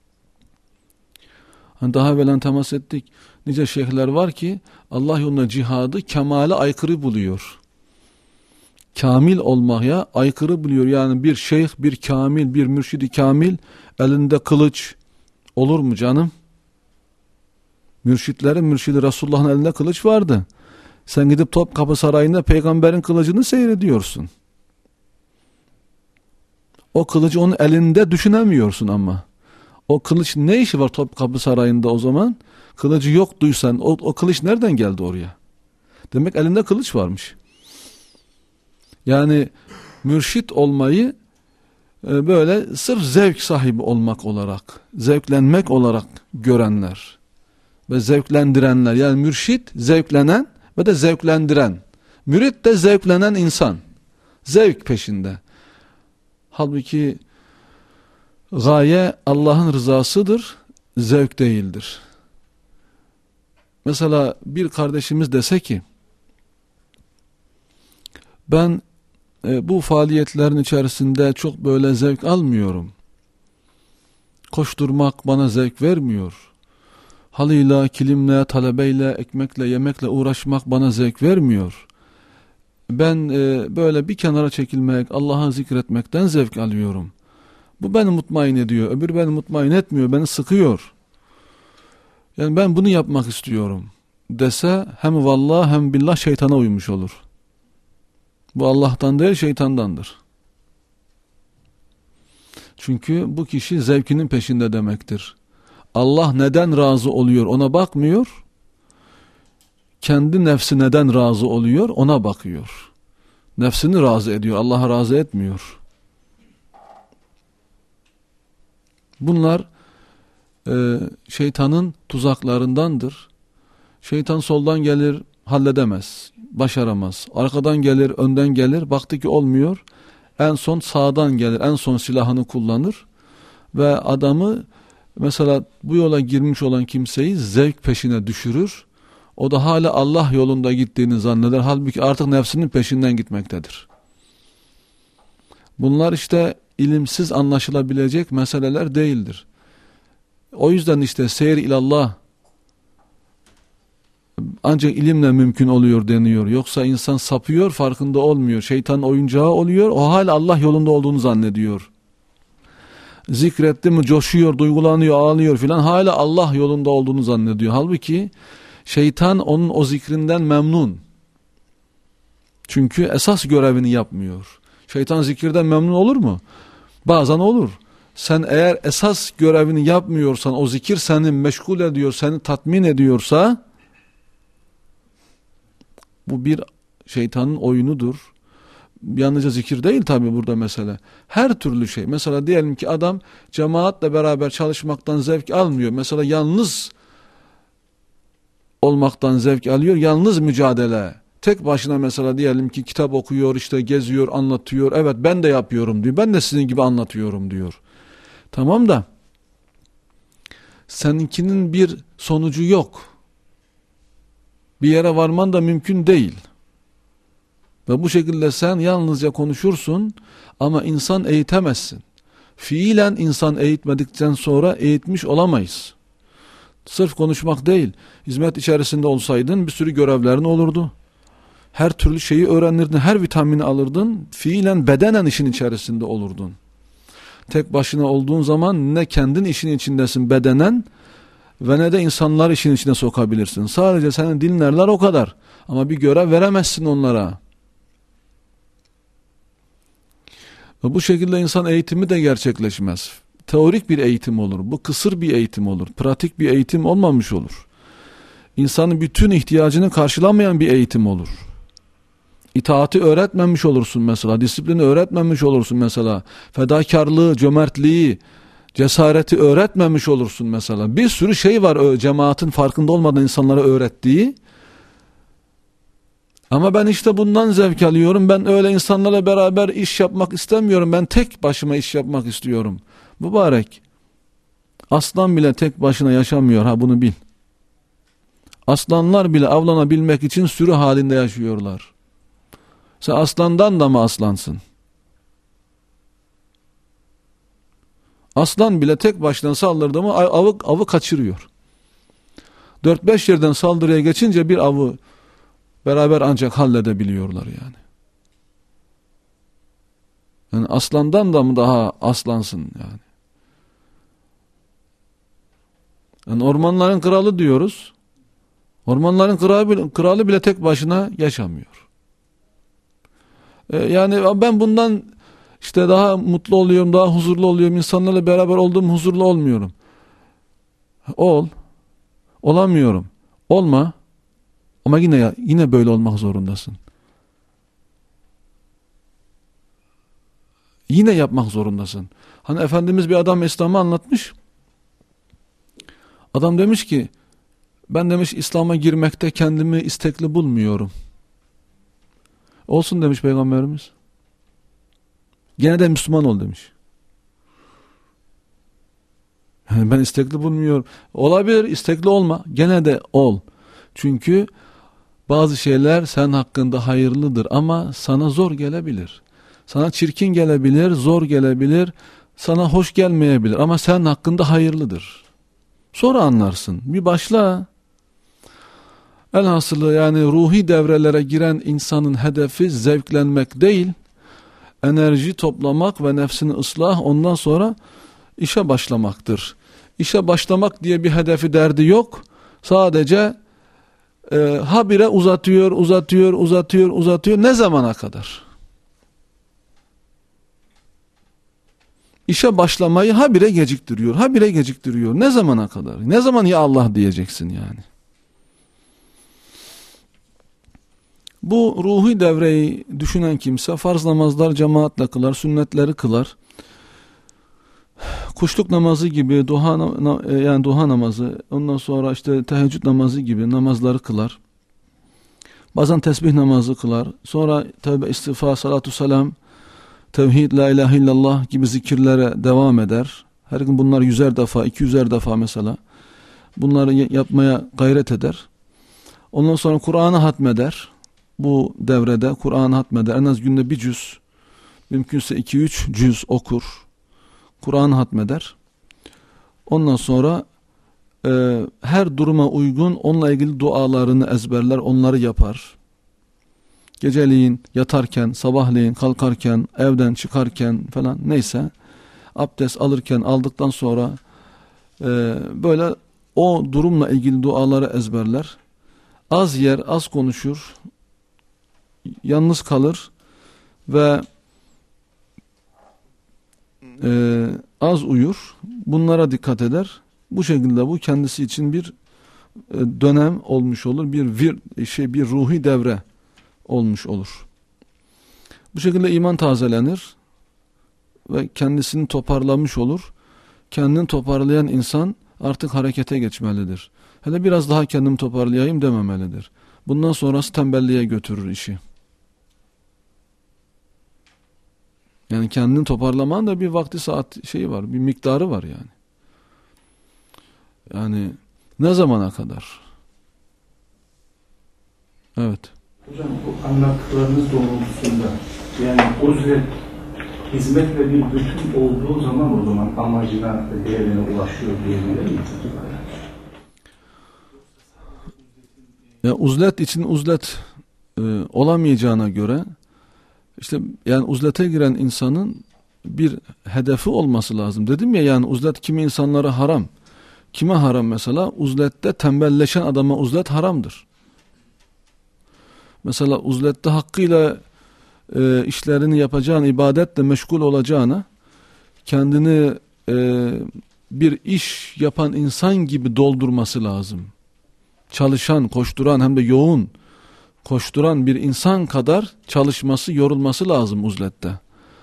S1: Hani daha evvelen temas ettik. Nice şeyhler var ki Allah yolunda cihadı kemale aykırı buluyor. Kamil olmaya aykırı buluyor. Yani bir şeyh, bir kamil, bir mürşidi kamil elinde kılıç olur mu canım? Mürşitlerin mürşidi Resulullah'ın elinde kılıç vardı. Sen gidip Topkapı Sarayı'nda peygamberin kılıcını seyrediyorsun. O kılıcı onun elinde düşünemiyorsun ama. O kılıç ne işi var Topkapı Sarayı'nda o zaman? Kılıcı yok duysan o, o kılıç nereden geldi oraya? Demek elinde kılıç varmış. Yani mürşit olmayı e, böyle sırf zevk sahibi olmak olarak, zevklenmek olarak görenler ve zevklendirenler. Yani mürşit zevklenen ve de zevklendiren. Mürit de zevklenen insan. Zevk peşinde. Halbuki gaye Allah'ın rızasıdır, zevk değildir. Mesela bir kardeşimiz dese ki ben e, bu faaliyetlerin içerisinde çok böyle zevk almıyorum. Koşturmak bana zevk vermiyor. Halıyla, kilimle, talebeyle, ekmekle, yemekle uğraşmak bana zevk vermiyor. Ben e, böyle bir kenara çekilmek, Allah'a zikretmekten zevk alıyorum. Bu beni mutmain ediyor, öbür beni mutmain etmiyor, beni sıkıyor. Yani ben bunu yapmak istiyorum dese hem vallahi hem billah şeytana uymuş olur. Bu Allah'tan değil şeytandandır. Çünkü bu kişi zevkinin peşinde demektir. Allah neden razı oluyor ona bakmıyor. Kendi nefsi neden razı oluyor ona bakıyor. Nefsini razı ediyor, Allah'a razı etmiyor. Bunlar e, şeytanın tuzaklarındandır. Şeytan soldan gelir, halledemez, başaramaz. Arkadan gelir, önden gelir, baktı ki olmuyor. En son sağdan gelir, en son silahını kullanır ve adamı mesela bu yola girmiş olan kimseyi zevk peşine düşürür. O da hala Allah yolunda gittiğini zanneder. Halbuki artık nefsinin peşinden gitmektedir. Bunlar işte ilimsiz anlaşılabilecek meseleler değildir. O yüzden işte seyir ilallah ancak ilimle mümkün oluyor deniyor. Yoksa insan sapıyor, farkında olmuyor. Şeytanın oyuncağı oluyor. O hala Allah yolunda olduğunu zannediyor. Zikretti mi coşuyor, duygulanıyor, ağlıyor filan. Hala Allah yolunda olduğunu zannediyor. Halbuki şeytan onun o zikrinden memnun. Çünkü esas görevini yapmıyor. Şeytan zikirden memnun olur mu? Bazen olur. Sen eğer esas görevini yapmıyorsan, o zikir seni meşgul ediyor, seni tatmin ediyorsa bu bir şeytanın oyunudur. Yalnızca zikir değil tabi burada mesele. Her türlü şey. Mesela diyelim ki adam cemaatle beraber çalışmaktan zevk almıyor. Mesela yalnız olmaktan zevk alıyor. Yalnız mücadele. Tek başına mesela diyelim ki kitap okuyor, işte geziyor, anlatıyor. Evet ben de yapıyorum diyor. Ben de sizin gibi anlatıyorum diyor. Tamam da seninkinin bir sonucu yok. Bir yere varman da mümkün değil. Ve bu şekilde sen yalnızca konuşursun ama insan eğitemezsin. Fiilen insan eğitmedikten sonra eğitmiş olamayız. Sırf konuşmak değil, hizmet içerisinde olsaydın bir sürü görevlerin olurdu. Her türlü şeyi öğrenirdin, her vitamini alırdın, fiilen bedenen işin içerisinde olurdun. Tek başına olduğun zaman ne kendin işin içindesin bedenen ve ne de insanlar işin içine sokabilirsin. Sadece seni dinlerler o kadar. Ama bir görev veremezsin onlara. Ve bu şekilde insan eğitimi de gerçekleşmez. Teorik bir eğitim olur. Bu kısır bir eğitim olur. Pratik bir eğitim olmamış olur. İnsanın bütün ihtiyacını karşılamayan bir eğitim olur. İtaati öğretmemiş olursun mesela. Disiplini öğretmemiş olursun mesela. Fedakarlığı, cömertliği, cesareti öğretmemiş olursun mesela. Bir sürü şey var o cemaatin farkında olmadan insanlara öğrettiği. Ama ben işte bundan zevk alıyorum. Ben öyle insanlarla beraber iş yapmak istemiyorum. Ben tek başıma iş yapmak istiyorum. Mübarek. Aslan bile tek başına yaşamıyor. Ha bunu bil. Aslanlar bile avlanabilmek için sürü halinde yaşıyorlar. Sen aslandan da mı aslansın? Aslan bile tek başına saldırdı mı avı, avı kaçırıyor. Dört beş yerden saldırıya geçince bir avı beraber ancak halledebiliyorlar yani. Yani aslandan da mı daha aslansın yani? Yani ormanların kralı diyoruz. Ormanların kralı, kralı bile tek başına yaşamıyor. Ee, yani ben bundan işte daha mutlu oluyorum, daha huzurlu oluyorum. İnsanlarla beraber olduğum huzurlu olmuyorum. Ol. Olamıyorum. Olma. Ama yine yine böyle olmak zorundasın. Yine yapmak zorundasın. Hani Efendimiz bir adam İslam'ı anlatmış. Adam demiş ki ben demiş İslam'a girmekte kendimi istekli bulmuyorum. Olsun demiş Peygamberimiz. Gene de Müslüman ol demiş. Yani ben istekli bulmuyorum. Olabilir, istekli olma. Gene de ol. Çünkü bazı şeyler sen hakkında hayırlıdır ama sana zor gelebilir. Sana çirkin gelebilir, zor gelebilir, sana hoş gelmeyebilir ama sen hakkında hayırlıdır. Sonra anlarsın. Bir başla. Elhasılı yani ruhi devrelere giren insanın hedefi zevklenmek değil, enerji toplamak ve nefsini ıslah, ondan sonra işe başlamaktır. İşe başlamak diye bir hedefi derdi yok. Sadece e, habire uzatıyor, uzatıyor, uzatıyor, uzatıyor. Ne zamana kadar? İşe başlamayı habire geciktiriyor, habire geciktiriyor. Ne zamana kadar? Ne zaman ya Allah diyeceksin yani? Bu ruhi devreyi düşünen kimse farz namazlar cemaatle kılar, sünnetleri kılar. Kuşluk namazı gibi, duha yani duha namazı, ondan sonra işte teheccüd namazı gibi namazları kılar. Bazen tesbih namazı kılar. Sonra tevbe, istiğfar, salatu selam, tevhid, la ilahe illallah gibi zikirlere devam eder. Her gün bunlar yüzer defa, iki yüzer defa mesela. Bunları yapmaya gayret eder. Ondan sonra Kur'an'ı hatmeder. Bu devrede Kur'an'ı hatmeder. En az günde bir cüz, mümkünse iki üç cüz okur. Kur'an'ı hatmeder. Ondan sonra e, her duruma uygun onunla ilgili dualarını ezberler, onları yapar. Geceliğin yatarken, sabahleyin kalkarken, evden çıkarken falan neyse, abdest alırken, aldıktan sonra e, böyle o durumla ilgili duaları ezberler. Az yer, az konuşur, yalnız kalır ve e, az uyur. Bunlara dikkat eder. Bu şekilde bu kendisi için bir e, dönem olmuş olur, bir vir, şey bir ruhi devre olmuş olur. Bu şekilde iman tazelenir ve kendisini toparlamış olur. Kendini toparlayan insan artık harekete geçmelidir. Hele biraz daha kendimi toparlayayım dememelidir. Bundan sonrası tembelliğe götürür işi. Yani kendini toparlaman da bir vakti saat şeyi var, bir miktarı var yani. Yani ne zamana kadar? Evet.
S4: Hocam bu anlattıklarınız doğrultusunda yani uzlet hizmetle bir bütün olduğu zaman o zaman amacına, değerine ulaşıyor diyebilir miyiz?
S1: Ya uzlet için uzlet e, olamayacağına göre işte yani uzlete giren insanın bir hedefi olması lazım. Dedim ya yani uzlet kimi insanlara haram. Kime haram mesela? Uzlette tembelleşen adama uzlet haramdır. Mesela uzlette hakkıyla e, işlerini yapacağına, ibadetle meşgul olacağına kendini e, bir iş yapan insan gibi doldurması lazım. Çalışan, koşturan hem de yoğun koşturan bir insan kadar çalışması, yorulması lazım uzlette.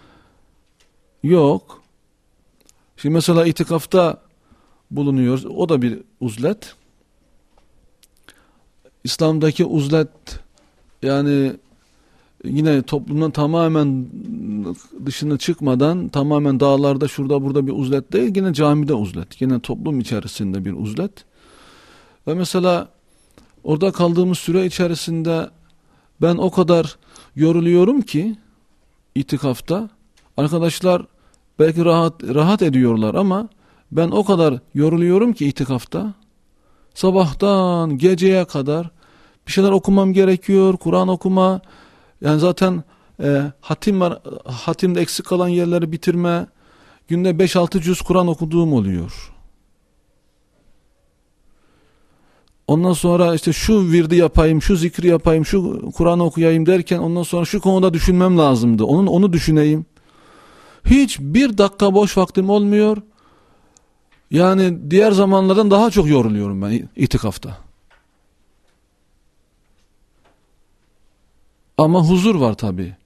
S1: Yok. Şimdi mesela itikafta bulunuyoruz. O da bir uzlet. İslam'daki uzlet yani yine toplumdan tamamen dışına çıkmadan tamamen dağlarda şurada burada bir uzlet değil. Yine camide uzlet. Yine toplum içerisinde bir uzlet. Ve mesela orada kaldığımız süre içerisinde ben o kadar yoruluyorum ki itikafta arkadaşlar belki rahat rahat ediyorlar ama ben o kadar yoruluyorum ki itikafta sabahtan geceye kadar bir şeyler okumam gerekiyor. Kur'an okuma yani zaten e, hatim var, hatimde eksik kalan yerleri bitirme, günde beş altı cüz Kur'an okuduğum oluyor. Ondan sonra işte şu virdi yapayım, şu zikri yapayım, şu Kur'an okuyayım derken ondan sonra şu konuda düşünmem lazımdı. Onun onu düşüneyim. Hiç bir dakika boş vaktim olmuyor. Yani diğer zamanlardan daha çok yoruluyorum ben itikafta. Ama huzur var tabii.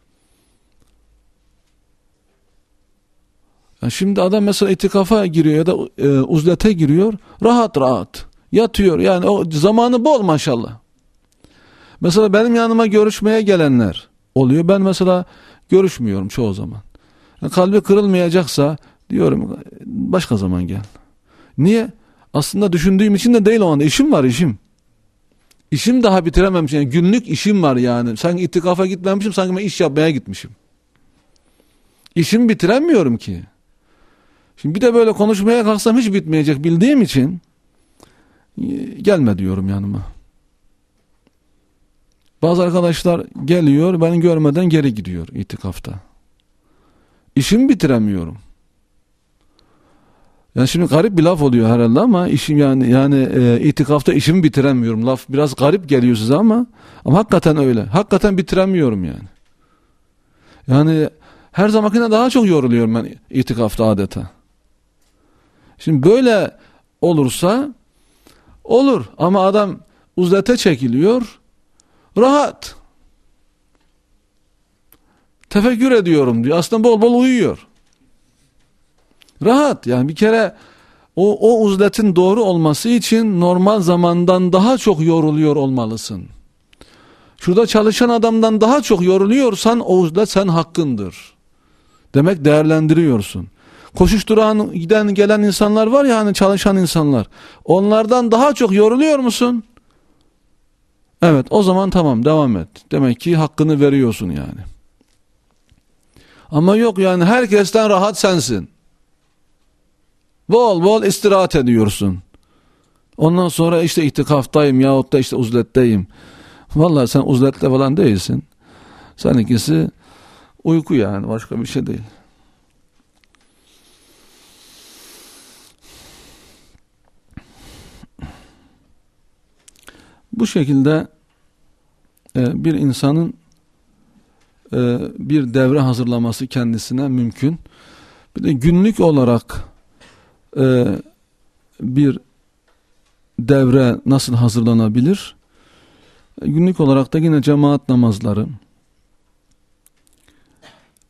S1: Yani şimdi adam mesela itikafa giriyor ya da e, uzlete giriyor. Rahat rahat. Yatıyor. Yani o zamanı bol maşallah. Mesela benim yanıma görüşmeye gelenler oluyor. Ben mesela görüşmüyorum çoğu zaman. Yani kalbi kırılmayacaksa diyorum başka zaman gel. Niye? Aslında düşündüğüm için de değil o anda. İşim var işim. İşim daha bitirememişim. Yani günlük işim var yani. Sanki itikafa gitmemişim. Sanki ben iş yapmaya gitmişim. İşimi bitiremiyorum ki. Şimdi bir de böyle konuşmaya kalksam hiç bitmeyecek bildiğim için gelme diyorum yanıma. Bazı arkadaşlar geliyor, beni görmeden geri gidiyor itikafta. İşimi bitiremiyorum. Yani şimdi garip bir laf oluyor herhalde ama işim yani yani e, itikafta işimi bitiremiyorum. Laf biraz garip geliyor size ama ama hakikaten öyle. Hakikaten bitiremiyorum yani. Yani her zamankine daha çok yoruluyorum ben itikafta adeta. Şimdi böyle olursa olur ama adam uzlete çekiliyor. Rahat. Tefekkür ediyorum diyor. Aslında bol bol uyuyor. Rahat. Yani bir kere o, o uzletin doğru olması için normal zamandan daha çok yoruluyor olmalısın. Şurada çalışan adamdan daha çok yoruluyorsan o uzlet sen hakkındır. Demek değerlendiriyorsun. Koşuşturan giden gelen insanlar var ya hani çalışan insanlar. Onlardan daha çok yoruluyor musun? Evet o zaman tamam devam et. Demek ki hakkını veriyorsun yani. Ama yok yani herkesten rahat sensin. Bol bol istirahat ediyorsun. Ondan sonra işte itikaftayım yahut da işte uzletteyim. Vallahi sen uzlette falan değilsin. Seninkisi uyku yani başka bir şey değil. Bu şekilde e, bir insanın e, bir devre hazırlaması kendisine mümkün. Bir de günlük olarak e, bir devre nasıl hazırlanabilir? E, günlük olarak da yine cemaat namazları,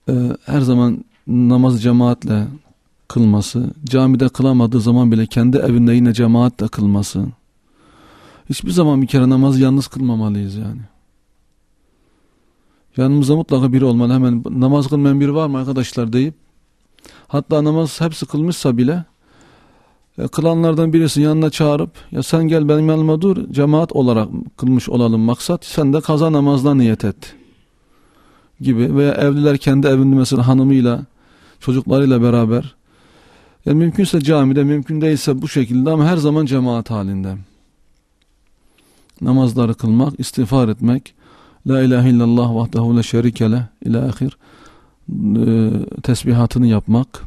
S1: e, her zaman namazı cemaatle kılması, camide kılamadığı zaman bile kendi evinde yine cemaatle kılması. Hiçbir zaman bir kere namazı yalnız kılmamalıyız yani. Yanımızda mutlaka biri olmalı. Hemen namaz kılmayan biri var mı arkadaşlar deyip, hatta namaz hepsi kılmışsa bile e, kılanlardan birisi yanına çağırıp, ya sen gel benim yanıma dur, cemaat olarak kılmış olalım maksat, sen de kaza namazdan niyet et gibi. Veya evliler kendi evinde mesela hanımıyla, çocuklarıyla beraber, yani mümkünse camide, mümkün değilse bu şekilde, ama her zaman cemaat halinde namazları kılmak, istiğfar etmek, la ilahe illallah vahdehu la şerike leh ila ahir e, tesbihatını yapmak,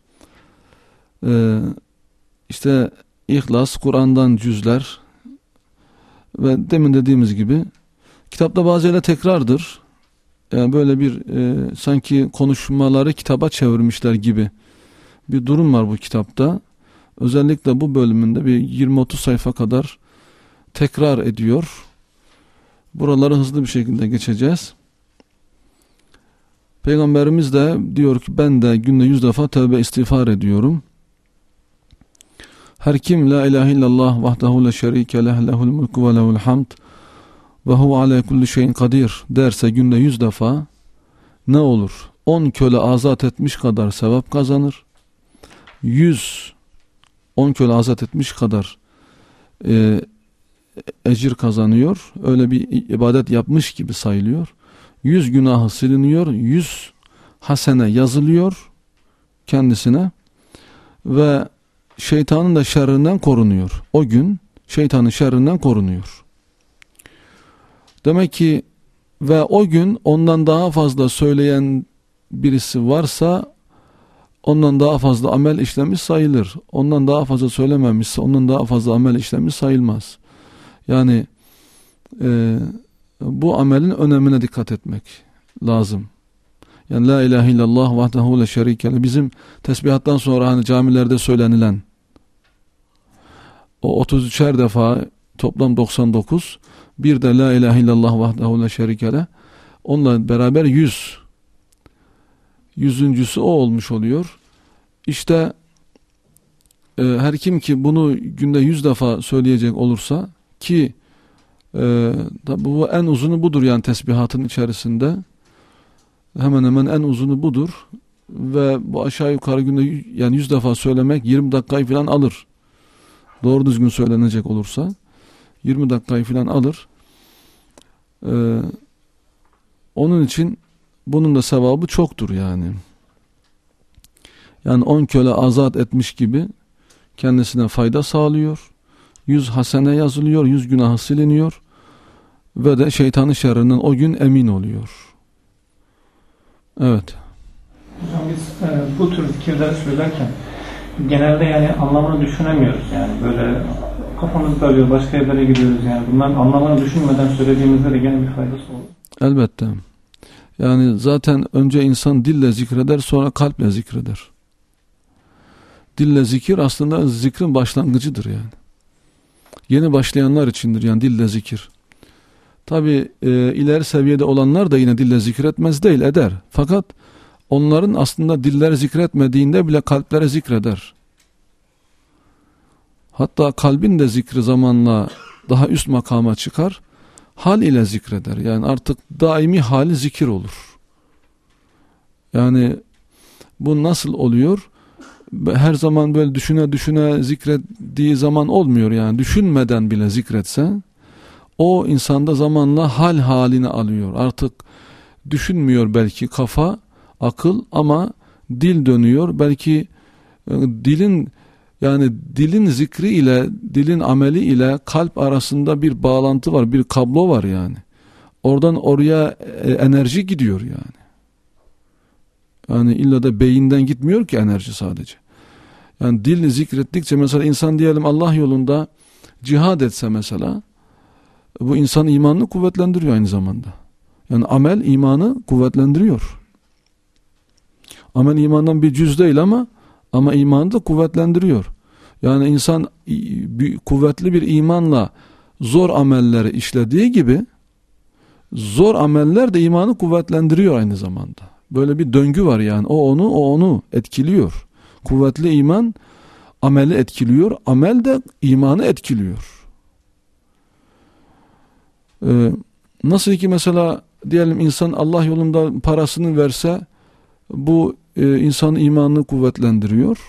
S1: e, işte İhlas, Kur'an'dan cüzler ve demin dediğimiz gibi kitapta bazıları tekrardır. Yani böyle bir e, sanki konuşmaları kitaba çevirmişler gibi bir durum var bu kitapta. Özellikle bu bölümünde bir yirmi otuz sayfa kadar tekrar ediyor. Buraları hızlı bir şekilde geçeceğiz. Peygamberimiz de diyor ki, ben de günde yüz defa tövbe istiğfar ediyorum. Her kim la ilahe illallah vahdehu la şerike leh lehul mulku ve lehul hamd ve huve ala kulli şeyin kadir derse günde yüz defa ne olur? on köle azat etmiş kadar sevap kazanır. yüz on köle azat etmiş kadar e, ecir kazanıyor. Öyle bir ibadet yapmış gibi sayılıyor. yüz günahı siliniyor. yüz hasene yazılıyor kendisine ve şeytanın da şerrinden korunuyor. O gün şeytanın şerrinden korunuyor. Demek ki ve o gün ondan daha fazla söyleyen birisi varsa ondan daha fazla amel işlemiş sayılır. Ondan daha fazla söylememişse ondan daha fazla amel işlemiş sayılmaz. Yani e, bu amelin önemine dikkat etmek lazım. Yani la ilahe illallah vahdehu la şerike leh, bizim tesbihattan sonra hani camilerde söylenilen o otuz üçer defa, toplam doksan dokuz, bir de la ilahe illallah vahdehu la şerike leh, onunla beraber yüz, yüzüncüsü o olmuş oluyor. İşte e, her kim ki bunu günde yüz defa söyleyecek olursa, ki e, bu en uzunu budur yani tesbihatın içerisinde, hemen hemen en uzunu budur ve bu aşağı yukarı günde yani yüz defa söylemek yirmi dakikayı falan alır. Doğru düzgün söylenecek olursa yirmi dakikayı falan alır. Ee, onun için bunun da sevabı çoktur yani. Yani on köle azat etmiş gibi kendisine fayda sağlıyor. yüz hasene yazılıyor, yüz günahı siliniyor ve de şeytanın şerrinden o gün emin oluyor. Evet.
S5: Hocam biz e, bu tür fikirler söylerken genelde yani anlamını düşünemiyoruz yani, böyle kafamız darıyor, başka yerlere gidiyoruz yani, bunların anlamını düşünmeden söylediğimizde de gene bir faydası olur.
S1: Elbette. Yani zaten önce insan dille zikreder, sonra kalple zikreder. Dille zikir aslında zikrin başlangıcıdır yani. Yeni başlayanlar içindir yani dille zikir. Tabi e, ileri seviyede olanlar da yine dille zikretmez değil, eder. Fakat onların aslında diller zikretmediğinde bile kalplere zikreder. Hatta kalbin de zikri zamanla daha üst makama çıkar. Hal ile zikreder. Yani artık daimi hali zikir olur. Yani bu nasıl oluyor? Her zaman böyle düşüne düşüne zikrettiği zaman olmuyor yani. Düşünmeden bile zikretse o insanda zamanla hal halini alıyor. Artık düşünmüyor belki kafa, akıl, ama dil dönüyor. Belki e, dilin yani dilin zikri ile dilin ameli ile kalp arasında bir bağlantı var, bir kablo var yani. Oradan oraya e, enerji gidiyor yani. Yani illa da beyinden gitmiyor ki enerji sadece. Yani dil zikrettikçe mesela insan diyelim Allah yolunda cihad etse mesela, bu insan imanını kuvvetlendiriyor aynı zamanda. Yani amel imanı kuvvetlendiriyor. Amel imandan bir cüz değil ama ama imanı da kuvvetlendiriyor. Yani insan bir, kuvvetli bir imanla zor amelleri işlediği gibi zor ameller de imanı kuvvetlendiriyor aynı zamanda. Böyle bir döngü var yani. O onu, o onu etkiliyor. Kuvvetli iman ameli etkiliyor. Amel de imanı etkiliyor. Ee, nasıl ki mesela diyelim insan Allah yolunda parasını verse bu e, insanın imanını kuvvetlendiriyor.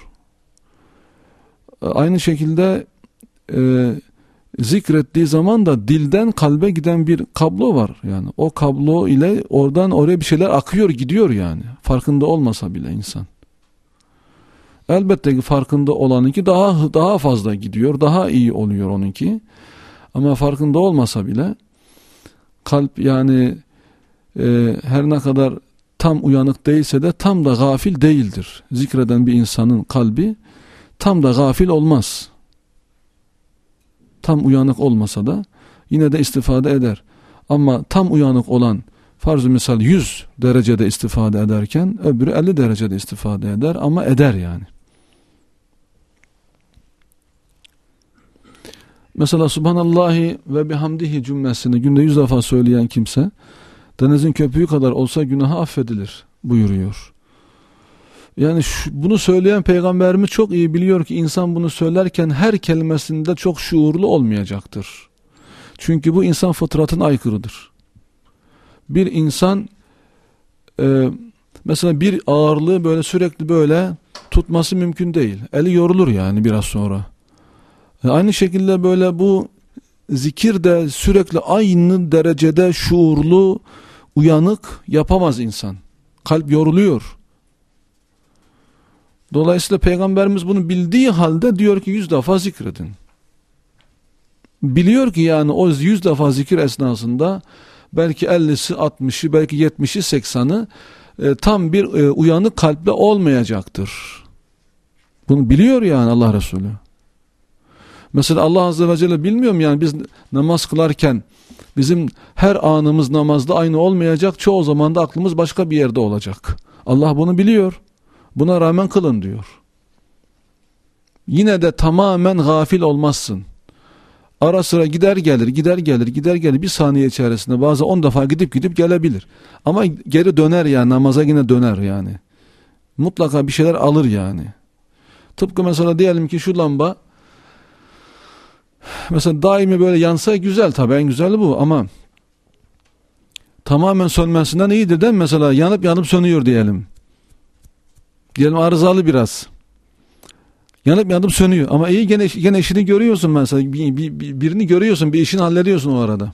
S1: Aynı şekilde e, zikrettiği zaman da dilden kalbe giden bir kablo var. Yani o kablo ile oradan oraya bir şeyler akıyor, gidiyor yani. Farkında olmasa bile insan. Elbette ki farkında olanınki daha daha fazla gidiyor, daha iyi oluyor onunki. Ama farkında olmasa bile kalp yani e, her ne kadar tam uyanık değilse de tam da gafil değildir. Zikreden bir insanın kalbi tam da gafil olmaz. Tam uyanık olmasa da yine de istifade eder. Ama tam uyanık olan farz-ı misal yüz derecede istifade ederken öbürü elli derecede istifade eder ama eder yani. Mesela Subhanallahi ve bihamdihi cümlesini günde yüz defa söyleyen kimse denizin köpüğü kadar olsa günahı affedilir buyuruyor. Yani şu, bunu söyleyen peygamberimiz çok iyi biliyor ki insan bunu söylerken her kelimesinde çok şuurlu olmayacaktır. Çünkü bu insan fıtratına aykırıdır. Bir insan e, mesela bir ağırlığı böyle sürekli böyle tutması mümkün değil. Eli yorulur yani biraz sonra. E, aynı şekilde böyle bu zikir de sürekli aynı derecede şuurlu, uyanık yapamaz insan. Kalp yoruluyor. Dolayısıyla Peygamberimiz bunu bildiği halde diyor ki yüz defa zikredin. Biliyor ki yani o yüz defa zikir esnasında belki ellisi, altmışı, belki yetmişi, seksanı e, tam bir e, uyanık kalple olmayacaktır. Bunu biliyor yani Allah Resulü. Mesela Allah Azze ve Celle bilmiyor mu yani biz namaz kılarken bizim her anımız namazda aynı olmayacak. Çoğu zaman da aklımız başka bir yerde olacak. Allah bunu biliyor. Buna rağmen kılın diyor. Yine de tamamen gafil olmazsın. Ara sıra gider gelir, gider gelir, gider gelir. Bir saniye içerisinde bazı on defa gidip gidip gelebilir. Ama geri döner yani namaza yine döner yani. Mutlaka bir şeyler alır yani. Tıpkı mesela diyelim ki şu lamba mesela daimi böyle yansa güzel, tabii en güzeli bu ama tamamen sönmesinden iyidir değil mi? Mesela yanıp yanıp sönüyor diyelim. Diyelim arızalı biraz. Yanıp yanıp sönüyor. Ama iyi gene, gene işini görüyorsun mesela. Bir, bir, birini görüyorsun. Bir işini hallediyorsun o arada.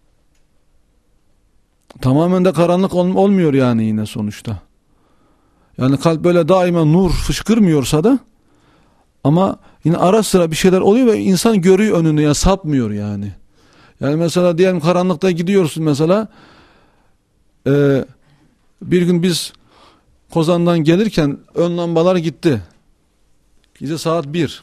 S1: Tamamen de karanlık ol, olmuyor yani yine sonuçta. Yani kalp böyle daima nur fışkırmıyorsa da ama yine ara sıra bir şeyler oluyor ve insan görüyor önünü ya, sapmıyor yani. Yani mesela diyelim karanlıkta gidiyorsun mesela e, bir gün biz Kozan'dan gelirken ön lambalar gitti. Gece saat bir.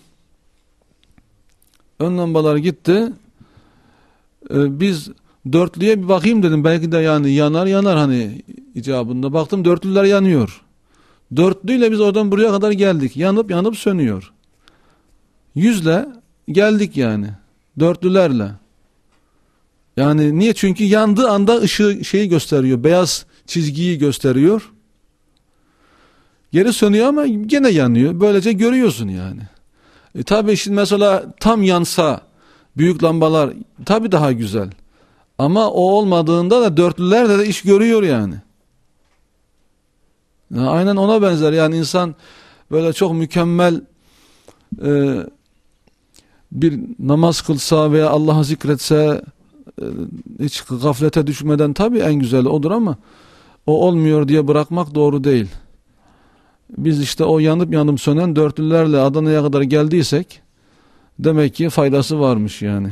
S1: Ön lambalar gitti. Ee, biz dörtlüye bir bakayım dedim. Belki de yani yanar yanar hani icabında. Baktım dörtlüler yanıyor. Dörtlüyle biz oradan buraya kadar geldik. Yanıp yanıp sönüyor. Yüzle geldik yani. Dörtlülerle. Yani niye? Çünkü yandığı anda ışığı şeyi gösteriyor. Beyaz çizgiyi gösteriyor. Geri sönüyor ama gene yanıyor. Böylece görüyorsun yani. E tabi şimdi mesela tam yansa büyük lambalar tabi daha güzel. Ama o olmadığında da dörtlüler de, de iş görüyor yani. yani. Aynen ona benzer yani insan böyle çok mükemmel e, bir namaz kılsa veya Allah'ı zikretse e, hiç gaflete düşmeden tabi en güzeli odur ama o olmuyor diye bırakmak doğru değil. Biz işte o yanıp yanıp sönen dörtlülerle Adana'ya kadar geldiysek demek ki faydası varmış yani.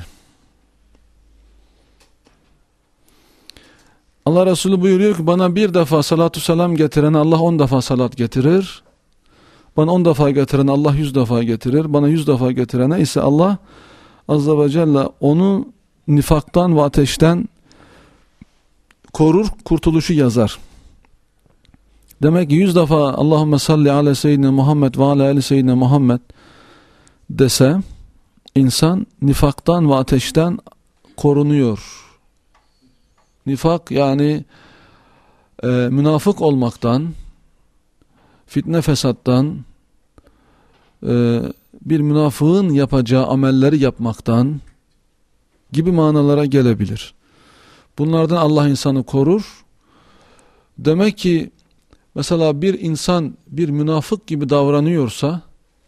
S1: Allah Resulü buyuruyor ki bana bir defa salatü selam getirene Allah on defa salat getirir. Bana on defa getirene Allah yüz defa getirir. Bana yüz defa getirene ise Allah Azze ve Celle onu nifaktan ve ateşten korur, kurtuluşu yazar. Demek ki yüz defa Allahümme salli ala seyyidine Muhammed ve ala ali seyyidine Muhammed dese insan nifaktan ve ateşten korunuyor. Nifak yani e, münafık olmaktan, fitne fesattan, e, bir münafığın yapacağı amelleri yapmaktan gibi manalara gelebilir. Bunlardan Allah insanı korur. Demek ki mesela bir insan bir münafık gibi davranıyorsa,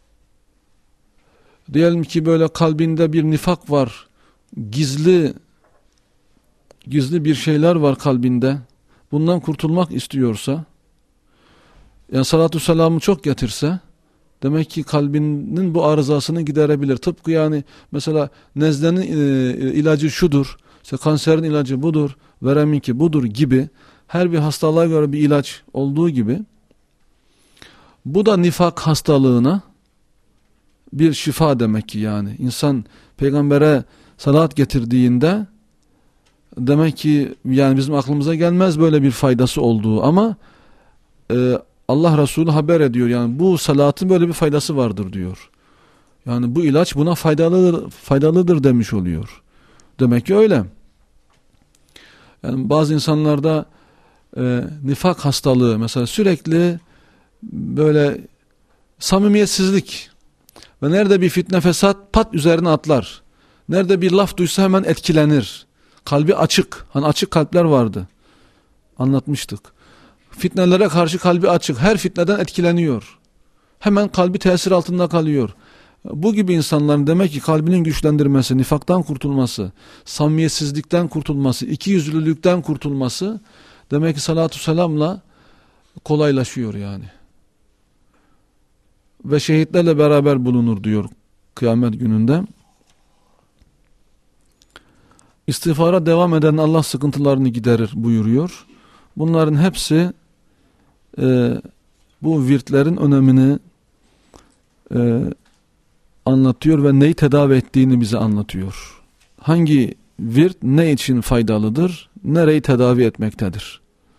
S1: diyelim ki böyle kalbinde bir nifak var, gizli gizli bir şeyler var kalbinde, bundan kurtulmak istiyorsa, yani salatü selamı çok getirse, demek ki kalbinin bu arızasını giderebilir. Tıpkı yani mesela nezlenin e, ilacı şudur, işte kanserin ilacı budur, vereminki budur gibi, her bir hastalığa göre bir ilaç olduğu gibi, bu da nifak hastalığına bir şifa demek ki yani. İnsan peygambere salat getirdiğinde, demek ki yani bizim aklımıza gelmez böyle bir faydası olduğu, ama e, Allah Resulü haber ediyor yani bu salatın böyle bir faydası vardır diyor. Yani bu ilaç buna faydalıdır, faydalıdır demiş oluyor. Demek ki öyle. Yani bazı insanlarda e, nifak hastalığı, mesela sürekli böyle samimiyetsizlik ve nerede bir fitne fesat pat üzerine atlar. Nerede bir laf duysa hemen etkilenir. Kalbi açık. Hani açık kalpler vardı. Anlatmıştık. Fitnelere karşı kalbi açık. Her fitneden etkileniyor. Hemen kalbi tesir altında kalıyor. Bu gibi insanların demek ki kalbinin güçlendirmesi, nifaktan kurtulması, samimiyetsizlikten kurtulması, ikiyüzlülükten kurtulması demek ki salatü selamla kolaylaşıyor yani. Ve şehitlerle beraber bulunur diyor kıyamet gününde. İstiğfara devam eden Allah sıkıntılarını giderir buyuruyor. Bunların hepsi e, bu virtlerin önemini e, anlatıyor ve neyi tedavi ettiğini bize anlatıyor. Hangi virt ne için faydalıdır, nereyi tedavi etmektedir.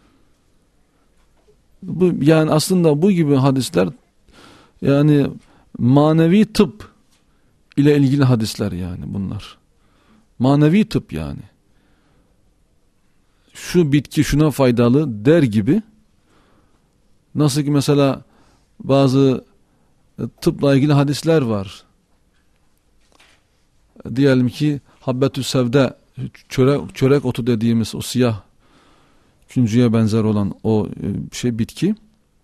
S1: Bu, yani aslında bu gibi hadisler yani manevi tıp ile ilgili hadisler yani bunlar. Manevi tıp yani. Şu bitki şuna faydalı der gibi. Nasıl ki mesela bazı tıpla ilgili hadisler var. Diyelim ki habbetü sevde, çörek, çörek otu dediğimiz o siyah küncüye benzer olan o şey bitki.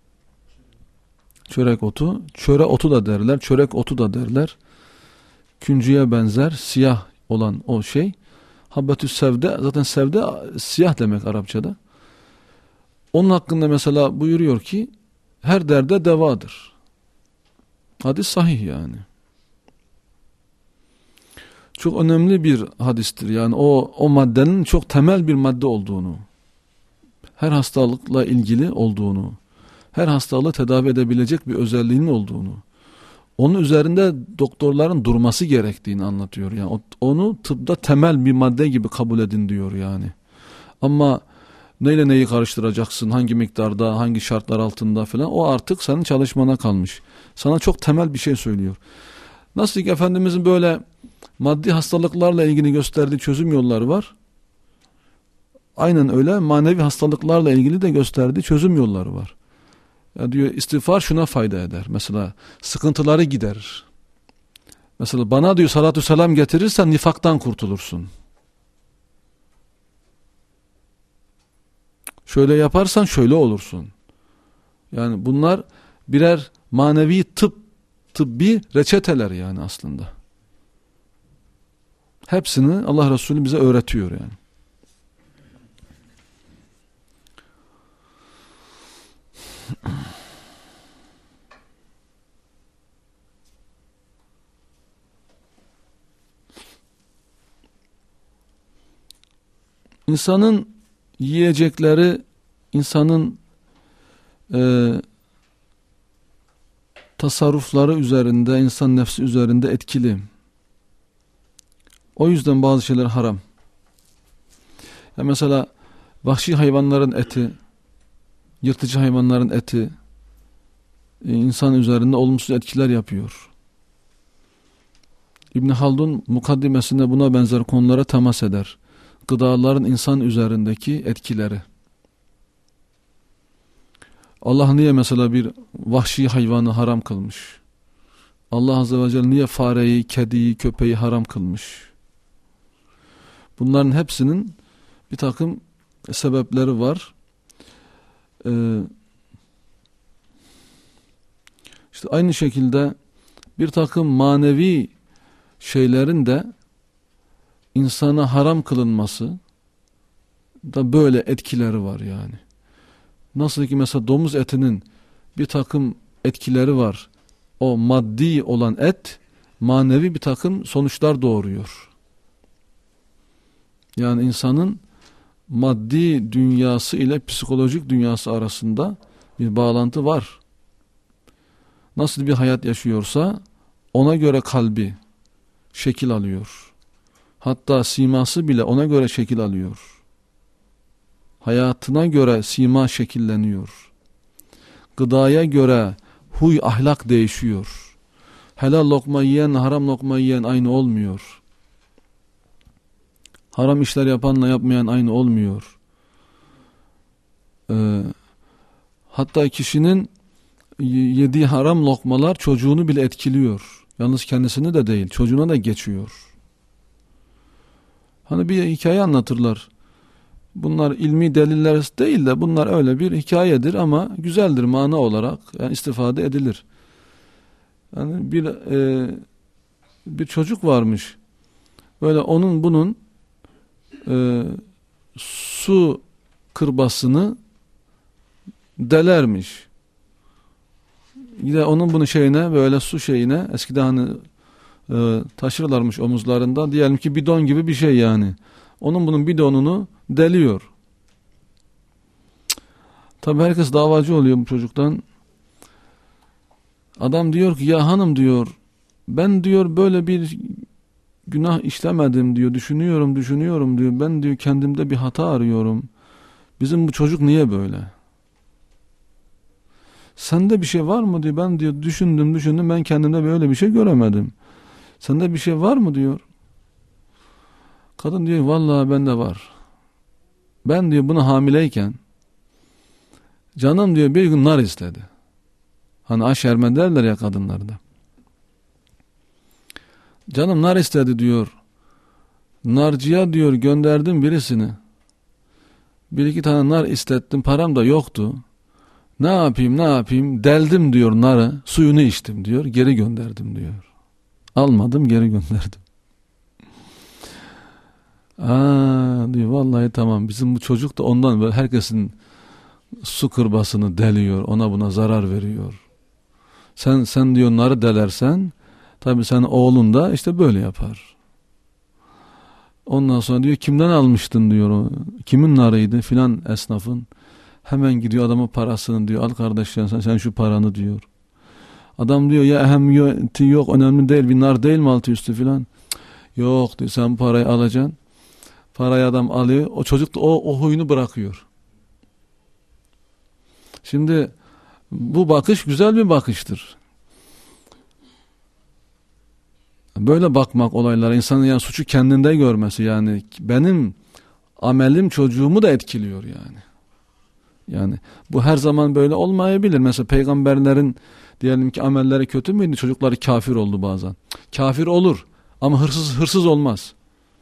S1: Çörek otu, çöre otu da derler, çörek otu da derler. Küncüye benzer siyah olan o şey. Habbetü sevde, zaten sevde siyah demek Arapçada. Onun hakkında mesela buyuruyor ki her derde devadır. Hadis sahih yani. Çok önemli bir hadistir. Yani o o maddenin çok temel bir madde olduğunu, her hastalıkla ilgili olduğunu, her hastalığı tedavi edebilecek bir özelliğinin olduğunu, onun üzerinde doktorların durması gerektiğini anlatıyor. Yani onu tıpta temel bir madde gibi kabul edin diyor yani. Ama neyle neyi karıştıracaksın, hangi miktarda, hangi şartlar altında falan, o artık senin çalışmana kalmış. Sana çok temel bir şey söylüyor. Nasıl ki Efendimizin böyle maddi hastalıklarla ilgili gösterdiği çözüm yolları var. Aynen öyle manevi hastalıklarla ilgili de gösterdiği çözüm yolları var. Ya diyor istiğfar şuna fayda eder. Mesela sıkıntıları giderir. Mesela bana diyor salatü selam getirirsen nifaktan kurtulursun. Şöyle yaparsan şöyle olursun. Yani bunlar birer manevi tıp, tıbbi reçeteler yani aslında. Hepsini Allah Resulü bize öğretiyor yani. İnsanın yiyecekleri insanın e, tasarrufları üzerinde, insan nefsi üzerinde etkili. O yüzden bazı şeyler haram. Ya mesela vahşi hayvanların eti, yırtıcı hayvanların eti e, insan üzerinde olumsuz etkiler yapıyor. İbn Haldun mukaddimesinde buna benzer konulara temas eder. Gıdaların insan üzerindeki etkileri. Allah niye mesela bir vahşi hayvanı haram kılmış? Allah Azze ve Celle niye fareyi, kediyi, köpeği haram kılmış? Bunların hepsinin bir takım sebepleri var. Ee, işte aynı şekilde bir takım manevi şeylerin de insana haram kılınması da böyle etkileri var yani. Nasıl ki mesela domuz etinin bir takım etkileri var. O maddi olan et manevi bir takım sonuçlar doğuruyor. Yani insanın maddi dünyası ile psikolojik dünyası arasında bir bağlantı var. Nasıl bir hayat yaşıyorsa ona göre kalbi şekil alıyor. Hatta siması bile ona göre şekil alıyor. Hayatına göre sima şekilleniyor. Gıdaya göre huy ahlak değişiyor. Helal lokma yiyen, haram lokma yiyen aynı olmuyor. Haram işler yapanla yapmayan aynı olmuyor. Ee, hatta kişinin yediği haram lokmalar çocuğunu bile etkiliyor. Yalnız kendisini de değil, çocuğuna da geçiyor. Hani bir hikaye anlatırlar. Bunlar ilmi deliller değil de bunlar öyle bir hikayedir ama güzeldir mana olarak. Yani istifade edilir. Yani bir e, bir çocuk varmış. Böyle onun bunun e, su kırbasını delermiş. Yine onun bunun şeyine böyle su şeyine eskiden hani e, taşırlarmış omuzlarında. Diyelim ki bidon gibi bir şey yani. Onun bunun bidonunu deliyor. Tabi herkes davacı oluyor bu çocuktan. Adam diyor ki ya hanım diyor ben diyor böyle bir günah işlemedim diyor. Düşünüyorum düşünüyorum diyor. Ben diyor kendimde bir hata arıyorum. Bizim bu çocuk niye böyle? Sende bir şey var mı diyor. Ben diyor düşündüm düşündüm ben kendimde böyle bir şey göremedim. Sende bir şey var mı diyor. Kadın diyor vallahi bende var. Ben diyor buna hamileyken canım diyor bir gün nar istedi. Hani aşerme derler ya kadınlarda. Canım nar istedi diyor. Narcıya diyor gönderdim birisini. Bir iki tane nar istettim param da yoktu. Ne yapayım ne yapayım deldim diyor narı suyunu içtim diyor geri gönderdim diyor. Almadım geri gönderdim. Aa diyor vallahi tamam bizim bu çocuk da ondan böyle herkesin su kırbasını deliyor ona buna zarar veriyor. Sen sen diyor narı delersen tabii sen oğlun da işte böyle yapar. Ondan sonra diyor kimden almıştın diyor kimin narıydı filan esnafın. Hemen gidiyor adamın parasını diyor al kardeşler sen, sen şu paranı diyor. Adam diyor ya ehemmiyeti yok önemli değil bir nar değil mi altı üstü filan. Yok diyor sen parayı alacaksın. Parayı adam alıyor o çocuk da o, o huyunu bırakıyor. Şimdi bu bakış güzel bir bakıştır. Böyle bakmak olaylara insanın yani suçu kendinde görmesi yani benim amelim çocuğumu da etkiliyor yani. Yani bu her zaman böyle olmayabilir. Mesela peygamberlerin diyelim ki amelleri kötü müydü? Çocukları kafir oldu bazen. Kafir olur ama hırsız hırsız olmaz.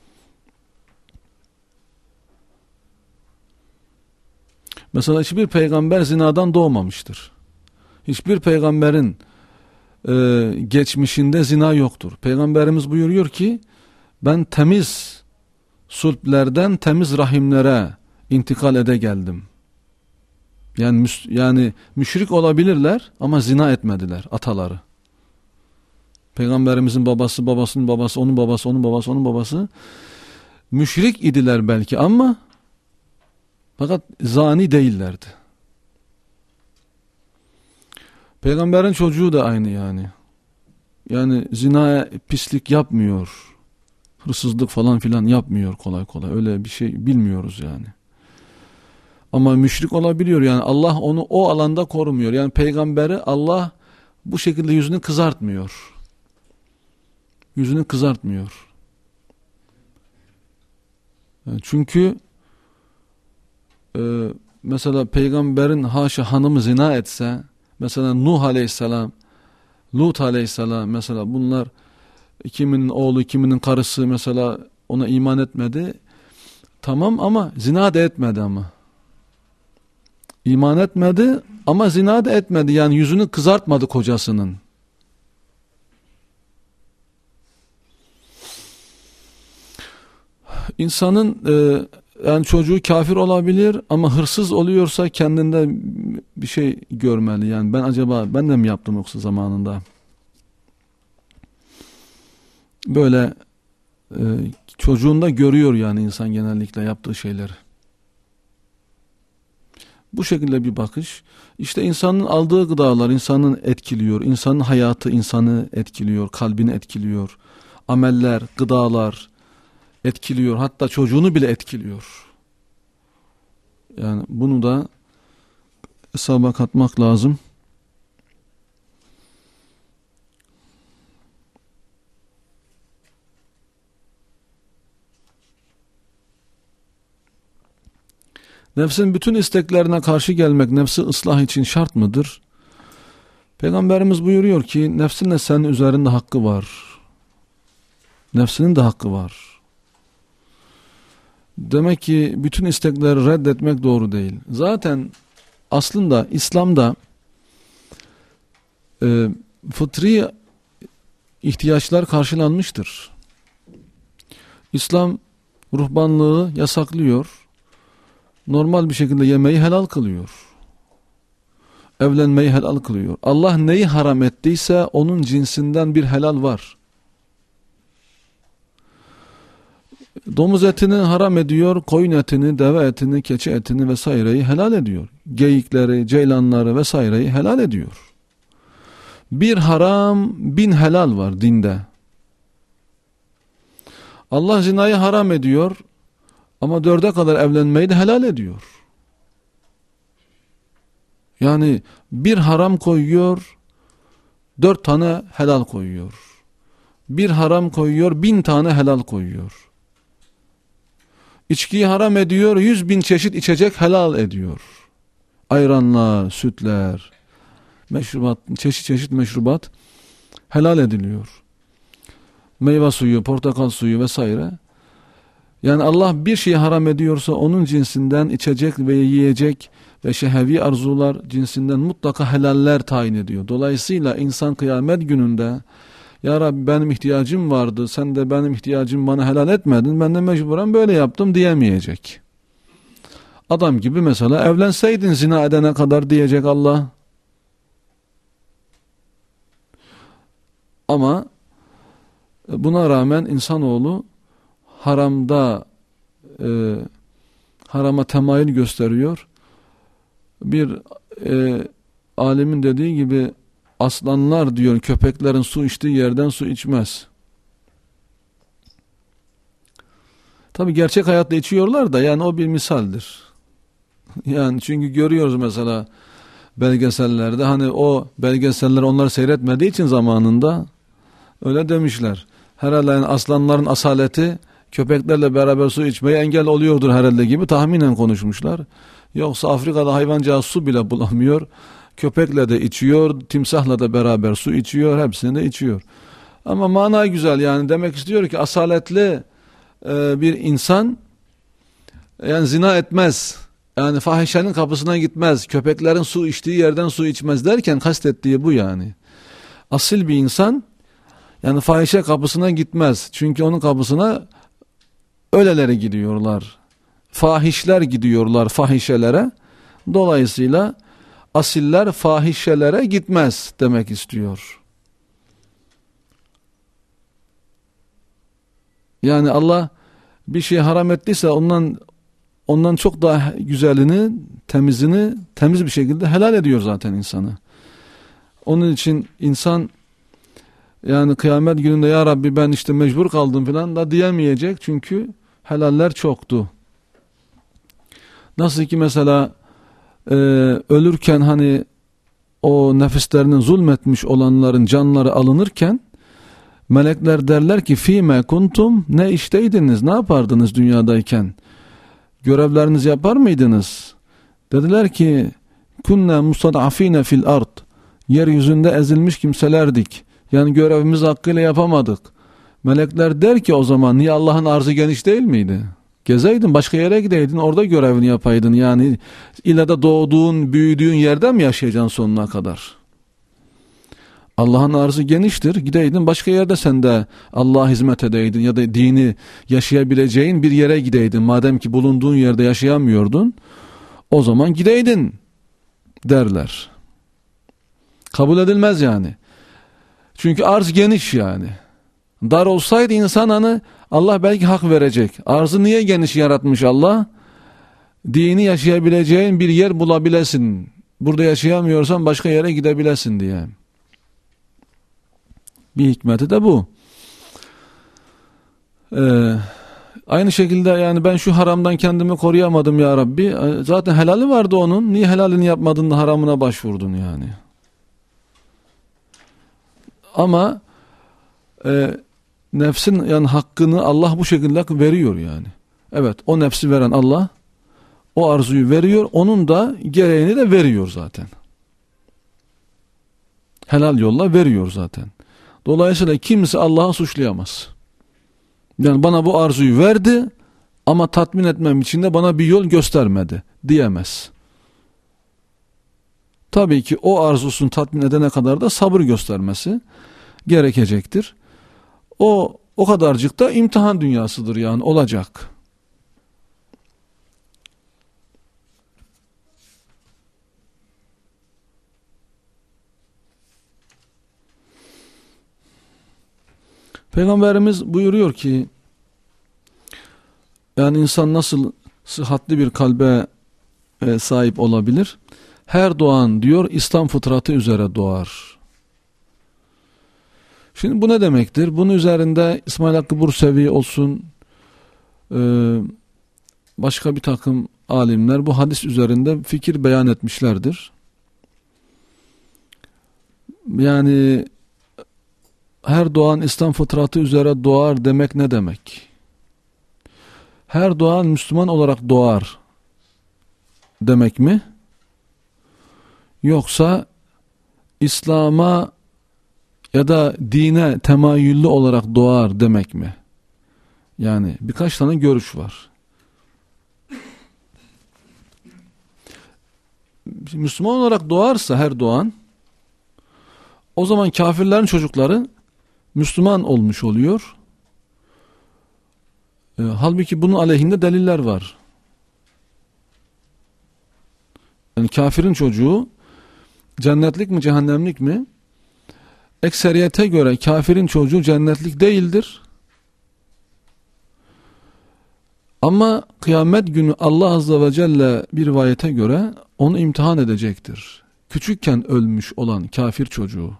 S1: Mesela hiçbir peygamber zinadan doğmamıştır. Hiçbir peygamberin e, geçmişinde zina yoktur. Peygamberimiz buyuruyor ki ben temiz sulplerden temiz rahimlere intikal ede geldim. Yani yani müşrik olabilirler ama zina etmediler ataları. Peygamberimizin babası, babasının babası, onun babası, onun babası, onun babası müşrik idiler belki ama fakat zani değillerdi. Peygamberin çocuğu da aynı yani. Yani zinaya pislik yapmıyor. Hırsızlık falan filan yapmıyor kolay kolay. Öyle bir şey bilmiyoruz yani. Ama müşrik olabiliyor yani Allah onu o alanda korumuyor. Yani peygamberi Allah bu şekilde yüzünü kızartmıyor. Yüzünü kızartmıyor. Yani çünkü e, mesela peygamberin haşa hanımı zina etse, mesela Nuh aleyhisselam, Lut aleyhisselam, mesela bunlar kiminin oğlu, kiminin karısı mesela ona iman etmedi. Tamam ama zina da etmedi ama. İman etmedi ama zina da etmedi. Yani yüzünü kızartmadı kocasının. İnsanın e, yani çocuğu kafir olabilir ama hırsız oluyorsa kendinde bir şey görmeli. Yani ben acaba ben de mi yaptım yoksa zamanında? Böyle e, çocuğunda görüyor yani insan genellikle yaptığı şeyleri. Bu şekilde bir bakış. İşte insanın aldığı gıdalar insanın etkiliyor. İnsanın hayatı insanı etkiliyor. Kalbini etkiliyor. Ameller, gıdalar etkiliyor. Hatta çocuğunu bile etkiliyor. Yani bunu da hesaba katmak lazım. Nefsin bütün isteklerine karşı gelmek nefsi ıslah için şart mıdır? Peygamberimiz buyuruyor ki nefsin de senin üzerinde hakkı var. Nefsinin de hakkı var. Demek ki bütün istekleri reddetmek doğru değil. Zaten aslında İslam'da e, fıtri ihtiyaçlar karşılanmıştır. İslam ruhbanlığı yasaklıyor. Normal bir şekilde yemeği helal kılıyor. Evlenmeyi helal kılıyor. Allah neyi haram ettiyse onun cinsinden bir helal var. Domuz etini haram ediyor, koyun etini, deve etini, keçi etini vesaireyi helal ediyor. Geyikleri, ceylanları vesaireyi helal ediyor. Bir haram, bin helal var dinde. Allah zinayı haram ediyor ama dörde kadar evlenmeyi de helal ediyor. Yani bir haram koyuyor, dört tane helal koyuyor. Bir haram koyuyor, bin tane helal koyuyor. İçkiyi haram ediyor, yüz bin çeşit içecek helal ediyor. Ayranlar, sütler, meşrubat, çeşit çeşit meşrubat helal ediliyor. Meyve suyu, portakal suyu vesaire. Yani Allah bir şeyi haram ediyorsa onun cinsinden içecek ve yiyecek ve şehvi arzular cinsinden mutlaka helaller tayin ediyor. Dolayısıyla insan kıyamet gününde ya Rabbi benim ihtiyacım vardı, sen de benim ihtiyacım bana helal etmedin, ben de mecburen böyle yaptım diyemeyecek. Adam gibi mesela evlenseydin zina edene kadar diyecek Allah. Ama buna rağmen insanoğlu haramda e, harama temayül gösteriyor. Bir e, alimin dediği gibi aslanlar diyor köpeklerin su içtiği yerden su içmez. Tabi gerçek hayatta içiyorlar da yani o bir misaldir. Yani çünkü görüyoruz mesela belgesellerde hani o belgeseller onlar seyretmediği için zamanında öyle demişler. Herhalde yani aslanların asaleti köpeklerle beraber su içmeye engel oluyordur herhalde gibi tahminen konuşmuşlar. Yoksa Afrika'da hayvancağız su bile bulamıyor. Köpekle de içiyor, timsahla da beraber su içiyor, hepsini de içiyor. Ama mana güzel yani demek istiyor ki asaletli e, bir insan yani zina etmez. Yani fahişenin kapısına gitmez. Köpeklerin su içtiği yerden su içmez derken kastettiği bu yani. Asil bir insan yani fahişe kapısına gitmez. Çünkü onun kapısına öyleleri gidiyorlar. Fahişler gidiyorlar fahişelere. Dolayısıyla asiller fahişelere gitmez demek istiyor. Yani Allah bir şey haram ettiyse ondan ondan çok daha güzelini, temizini temiz bir şekilde helal ediyor zaten insanı. Onun için insan yani kıyamet gününde ya Rabbi ben işte mecbur kaldım falan da diyemeyecek çünkü helaller çoktu. Nasıl ki mesela e, ölürken hani o nefislerinin zulmetmiş olanların canları alınırken melekler derler ki fîme kuntum, ne işteydiniz, ne yapardınız dünyadayken, görevlerinizi yapar mıydınız? Dediler ki kunna mustad'afine fil ard. Yeryüzünde ezilmiş kimselerdik. Yani görevimizi hakkıyla yapamadık. Melekler der ki o zaman niye Allah'ın arzı geniş değil miydi? Gezeydin, başka yere gideydin, orada görevini yapaydın. Yani illa da doğduğun, büyüdüğün yerden mi yaşayacaksın sonuna kadar? Allah'ın arzı geniştir. Gideydin başka yerde sen de Allah'a hizmet edeydin ya da dini yaşayabileceğin bir yere gideydin. Madem ki bulunduğun yerde yaşayamıyordun, o zaman gideydin derler. Kabul edilmez yani. Çünkü arz geniş yani. Dar olsaydı insan hani Allah belki hak verecek. Arzı niye geniş yaratmış Allah? Dini yaşayabileceğin bir yer bulabilesin. Burada yaşayamıyorsan başka yere gidebilesin diye. Bir hikmeti de bu. Ee, aynı şekilde yani ben şu haramdan kendimi koruyamadım ya Rabbi. Zaten helali vardı onun. Niye helalini yapmadın da haramına başvurdun yani? Ama e, nefsin yani hakkını Allah bu şekilde veriyor yani. Evet, o nefsi veren Allah o arzuyu veriyor. Onun da gereğini de veriyor zaten. Helal yolla veriyor zaten. Dolayısıyla kimse Allah'ı suçlayamaz. Yani bana bu arzuyu verdi ama tatmin etmem için de bana bir yol göstermedi diyemez. Tabii ki o arzusunu tatmin edene kadar da sabır göstermesi gerekecektir. O o kadarcık da imtihan dünyasıdır yani, olacak. Peygamberimiz buyuruyor ki yani insan nasıl sıhhatli bir kalbe e, sahip olabilir? Her doğan diyor İslam fıtratı üzere doğar. Şimdi bu ne demektir? Bunun üzerinde İsmail Hakkı Bursevi olsun, e, başka bir takım alimler bu hadis üzerinde fikir beyan etmişlerdir. Yani her doğan İslam fıtratı üzere doğar demek ne demek? Her doğan Müslüman olarak doğar demek mi? Yoksa İslam'a ya da dine temayüllü olarak doğar demek mi? Yani birkaç tane görüş var. Müslüman olarak doğarsa her doğan, o zaman kafirlerin çocukları Müslüman olmuş oluyor. E, halbuki bunun aleyhinde deliller var. Yani kafirin çocuğu cennetlik mi cehennemlik mi? Ekseriyete göre kafirin çocuğu cennetlik değildir. Ama kıyamet günü Allah Azze ve Celle bir rivayete göre onu imtihan edecektir. Küçükken ölmüş olan kafir çocuğu.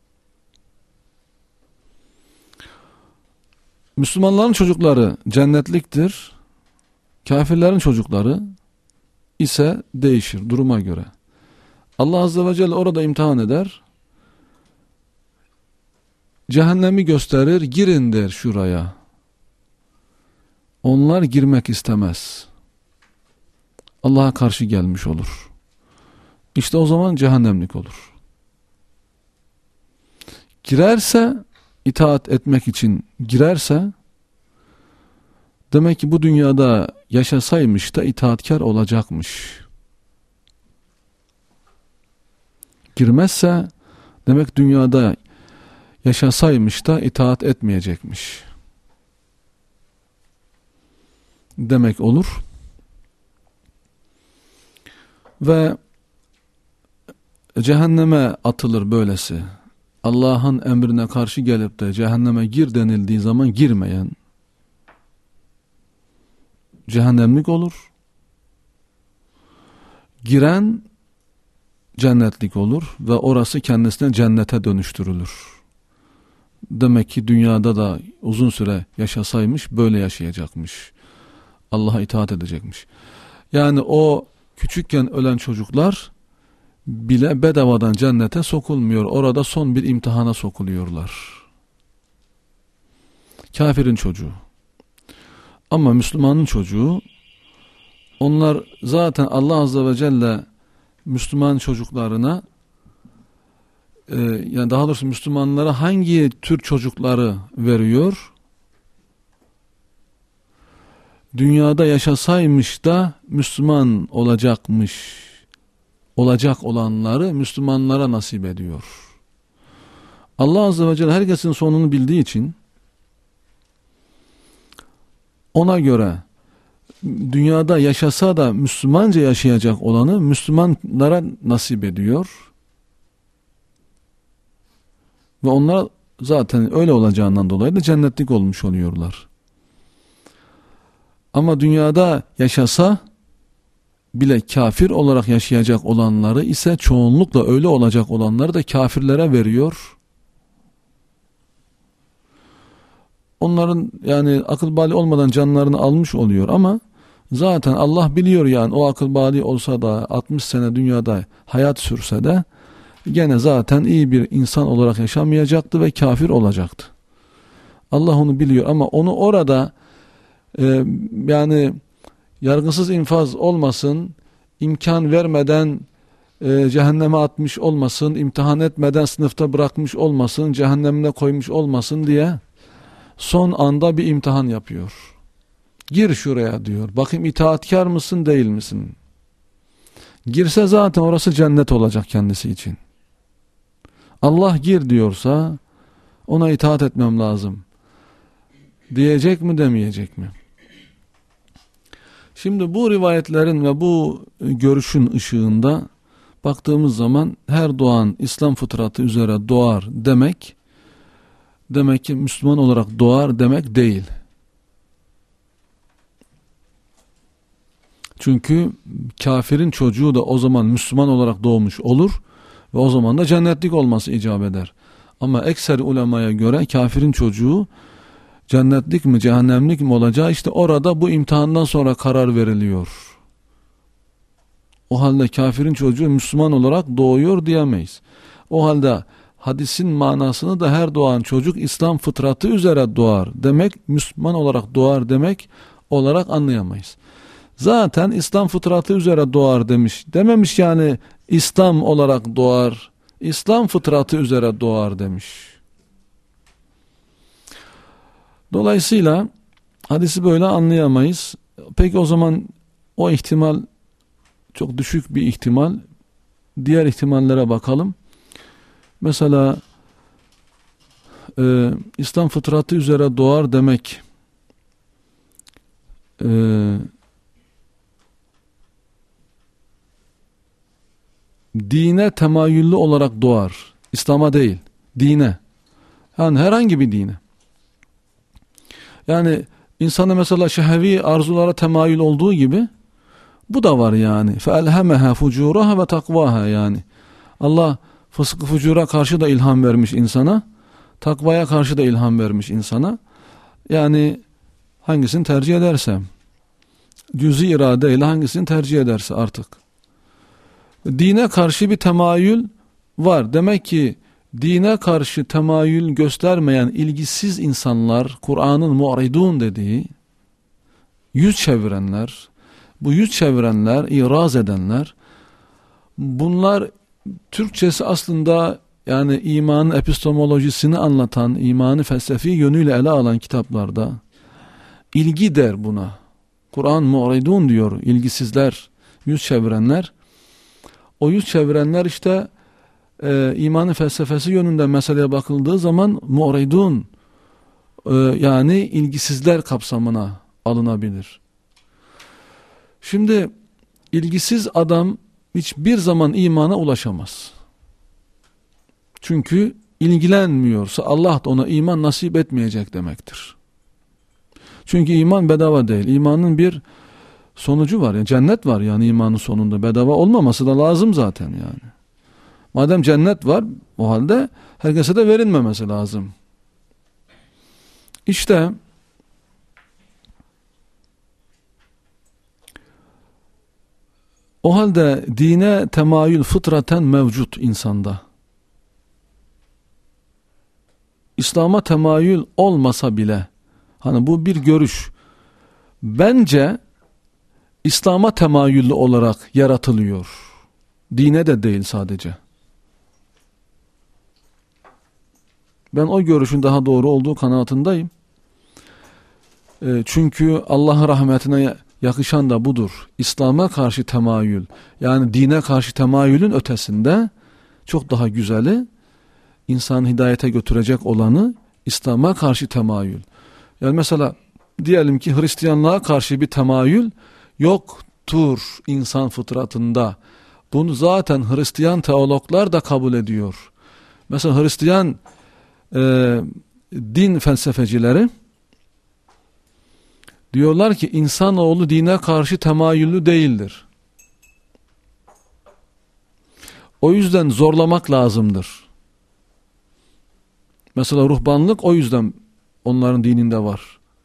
S1: Müslümanların çocukları cennetliktir. Kafirlerin çocukları ise değişir duruma göre. Allah Azze ve Celle orada imtihan eder. Cehennemi gösterir, girin der şuraya. Onlar girmek istemez. Allah'a karşı gelmiş olur. İşte o zaman cehennemlik olur. Girerse, itaat etmek için girerse, demek ki bu dünyada yaşasaymış da itaatkar olacakmış. Girmezse, demek dünyada yaşasaymış da itaat etmeyecekmiş demek olur. Ve cehenneme atılır böylesi. Allah'ın emrine karşı gelip de cehenneme gir denildiği zaman girmeyen cehennemlik olur. Giren cennetlik olur ve orası kendisine cennete dönüştürülür. Demek ki dünyada da uzun süre yaşasaymış böyle yaşayacakmış. Allah'a itaat edecekmiş. Yani o küçükken ölen çocuklar bile bedavadan cennete sokulmuyor. Orada son bir imtihana sokuluyorlar. Kafirin çocuğu. Ama Müslümanın çocuğu onlar zaten Allah Azze ve Celle Müslüman çocuklarına e, yani daha doğrusu Müslümanlara hangi tür çocukları veriyor? Dünyada yaşasaymış da Müslüman olacakmış, olacak olanları Müslümanlara nasip ediyor. Allah Azze ve Celle herkesin sonunu bildiği için ona göre dünyada yaşasa da Müslümanca yaşayacak olanı Müslümanlara nasip ediyor. Ve onlar zaten öyle olacağından dolayı da cennetlik olmuş oluyorlar. Ama dünyada yaşasa bile kafir olarak yaşayacak olanları ise çoğunlukla öyle olacak olanları da kafirlere veriyor. Onların yani akıl bali olmadan canlarını almış oluyor ama zaten Allah biliyor yani o akıl bali olsa da altmış sene dünyada hayat sürse de gene zaten iyi bir insan olarak yaşamayacaktı ve kafir olacaktı. Allah onu biliyor ama onu orada e, yani yargısız infaz olmasın, imkan vermeden e, cehenneme atmış olmasın, imtihan etmeden sınıfta bırakmış olmasın, cehennemine koymuş olmasın diye son anda bir imtihan yapıyor. Gir şuraya diyor. Bakayım itaatkar mısın değil misin? Girse zaten orası cennet olacak kendisi için. Allah gir diyorsa ona itaat etmem lazım. Diyecek mi demeyecek mi? Şimdi bu rivayetlerin ve bu görüşün ışığında baktığımız zaman her doğan İslam fıtratı üzere doğar demek demek ki Müslüman olarak doğar demek değil. Çünkü kafirin çocuğu da o zaman Müslüman olarak doğmuş olur ve o zaman da cennetlik olması icap eder. Ama ekser ulemaya göre kafirin çocuğu cennetlik mi cehennemlik mi olacağı işte orada bu imtihandan sonra karar veriliyor. O halde kafirin çocuğu Müslüman olarak doğuyor diyemeyiz. O halde hadisin manasını da her doğan çocuk İslam fıtratı üzere doğar demek, Müslüman olarak doğar demek olarak anlayamayız. Zaten İslam fıtratı üzere doğar demiş. Dememiş yani İslam olarak doğar. İslam fıtratı üzere doğar demiş. Dolayısıyla hadisi böyle anlayamayız. Peki o zaman o ihtimal çok düşük bir ihtimal. Diğer ihtimallere bakalım. Mesela e, İslam fıtratı üzere doğar demek e, dine temayüllü olarak doğar. İslam'a değil, dine. Yani herhangi bir dine. Yani insana mesela şehvi arzulara temayül olduğu gibi bu da var yani. فَاَلْهَمَهَا فُجُورَهَا ve takvaha yani. Allah fıskı fucura karşı da ilham vermiş insana. Takvaya karşı da ilham vermiş insana. Yani hangisini tercih ederse. Cüz-i iradeyle hangisini tercih ederse artık. Dine karşı bir temayül var. Demek ki dine karşı temayül göstermeyen ilgisiz insanlar, Kur'an'ın mu'ridun dediği, yüz çevirenler, bu yüz çevirenler, iraz edenler, bunlar Türkçesi aslında yani imanın epistemolojisini anlatan, imanı felsefi yönüyle ele alan kitaplarda ilgi der buna. Kur'an mu'ridun diyor, ilgisizler, yüz çevirenler. O yüz çevirenler işte e, imanın felsefesi yönünden meseleye bakıldığı zaman mu'ridun e, yani ilgisizler kapsamına alınabilir. Şimdi ilgisiz adam hiçbir zaman imana ulaşamaz. Çünkü ilgilenmiyorsa Allah da ona iman nasip etmeyecek demektir. Çünkü iman bedava değil. İmanın bir sonucu var. Yani cennet var yani imanın sonunda. Bedava olmaması da lazım zaten yani. Madem cennet var o halde herkese de verilmemesi lazım. İşte o halde dine temayül fıtraten mevcut insanda. İslam'a temayül olmasa bile hani bu bir görüş. Bence İslam'a temayüllü olarak yaratılıyor. Dine de değil sadece. Ben o görüşün daha doğru olduğu kanaatindeyim. E, çünkü Allah'ın rahmetine yakışan da budur. İslam'a karşı temayül, yani dine karşı temayülün ötesinde çok daha güzeli, insanı hidayete götürecek olanı İslam'a karşı temayül. Yani mesela diyelim ki Hristiyanlığa karşı bir temayül yoktur insan fıtratında. Bunu zaten Hristiyan teologlar da kabul ediyor. Mesela Hristiyan e, din felsefecileri diyorlar ki insanoğlu dine karşı temayüllü değildir. O yüzden zorlamak lazımdır. Mesela ruhbanlık o yüzden onların dininde var.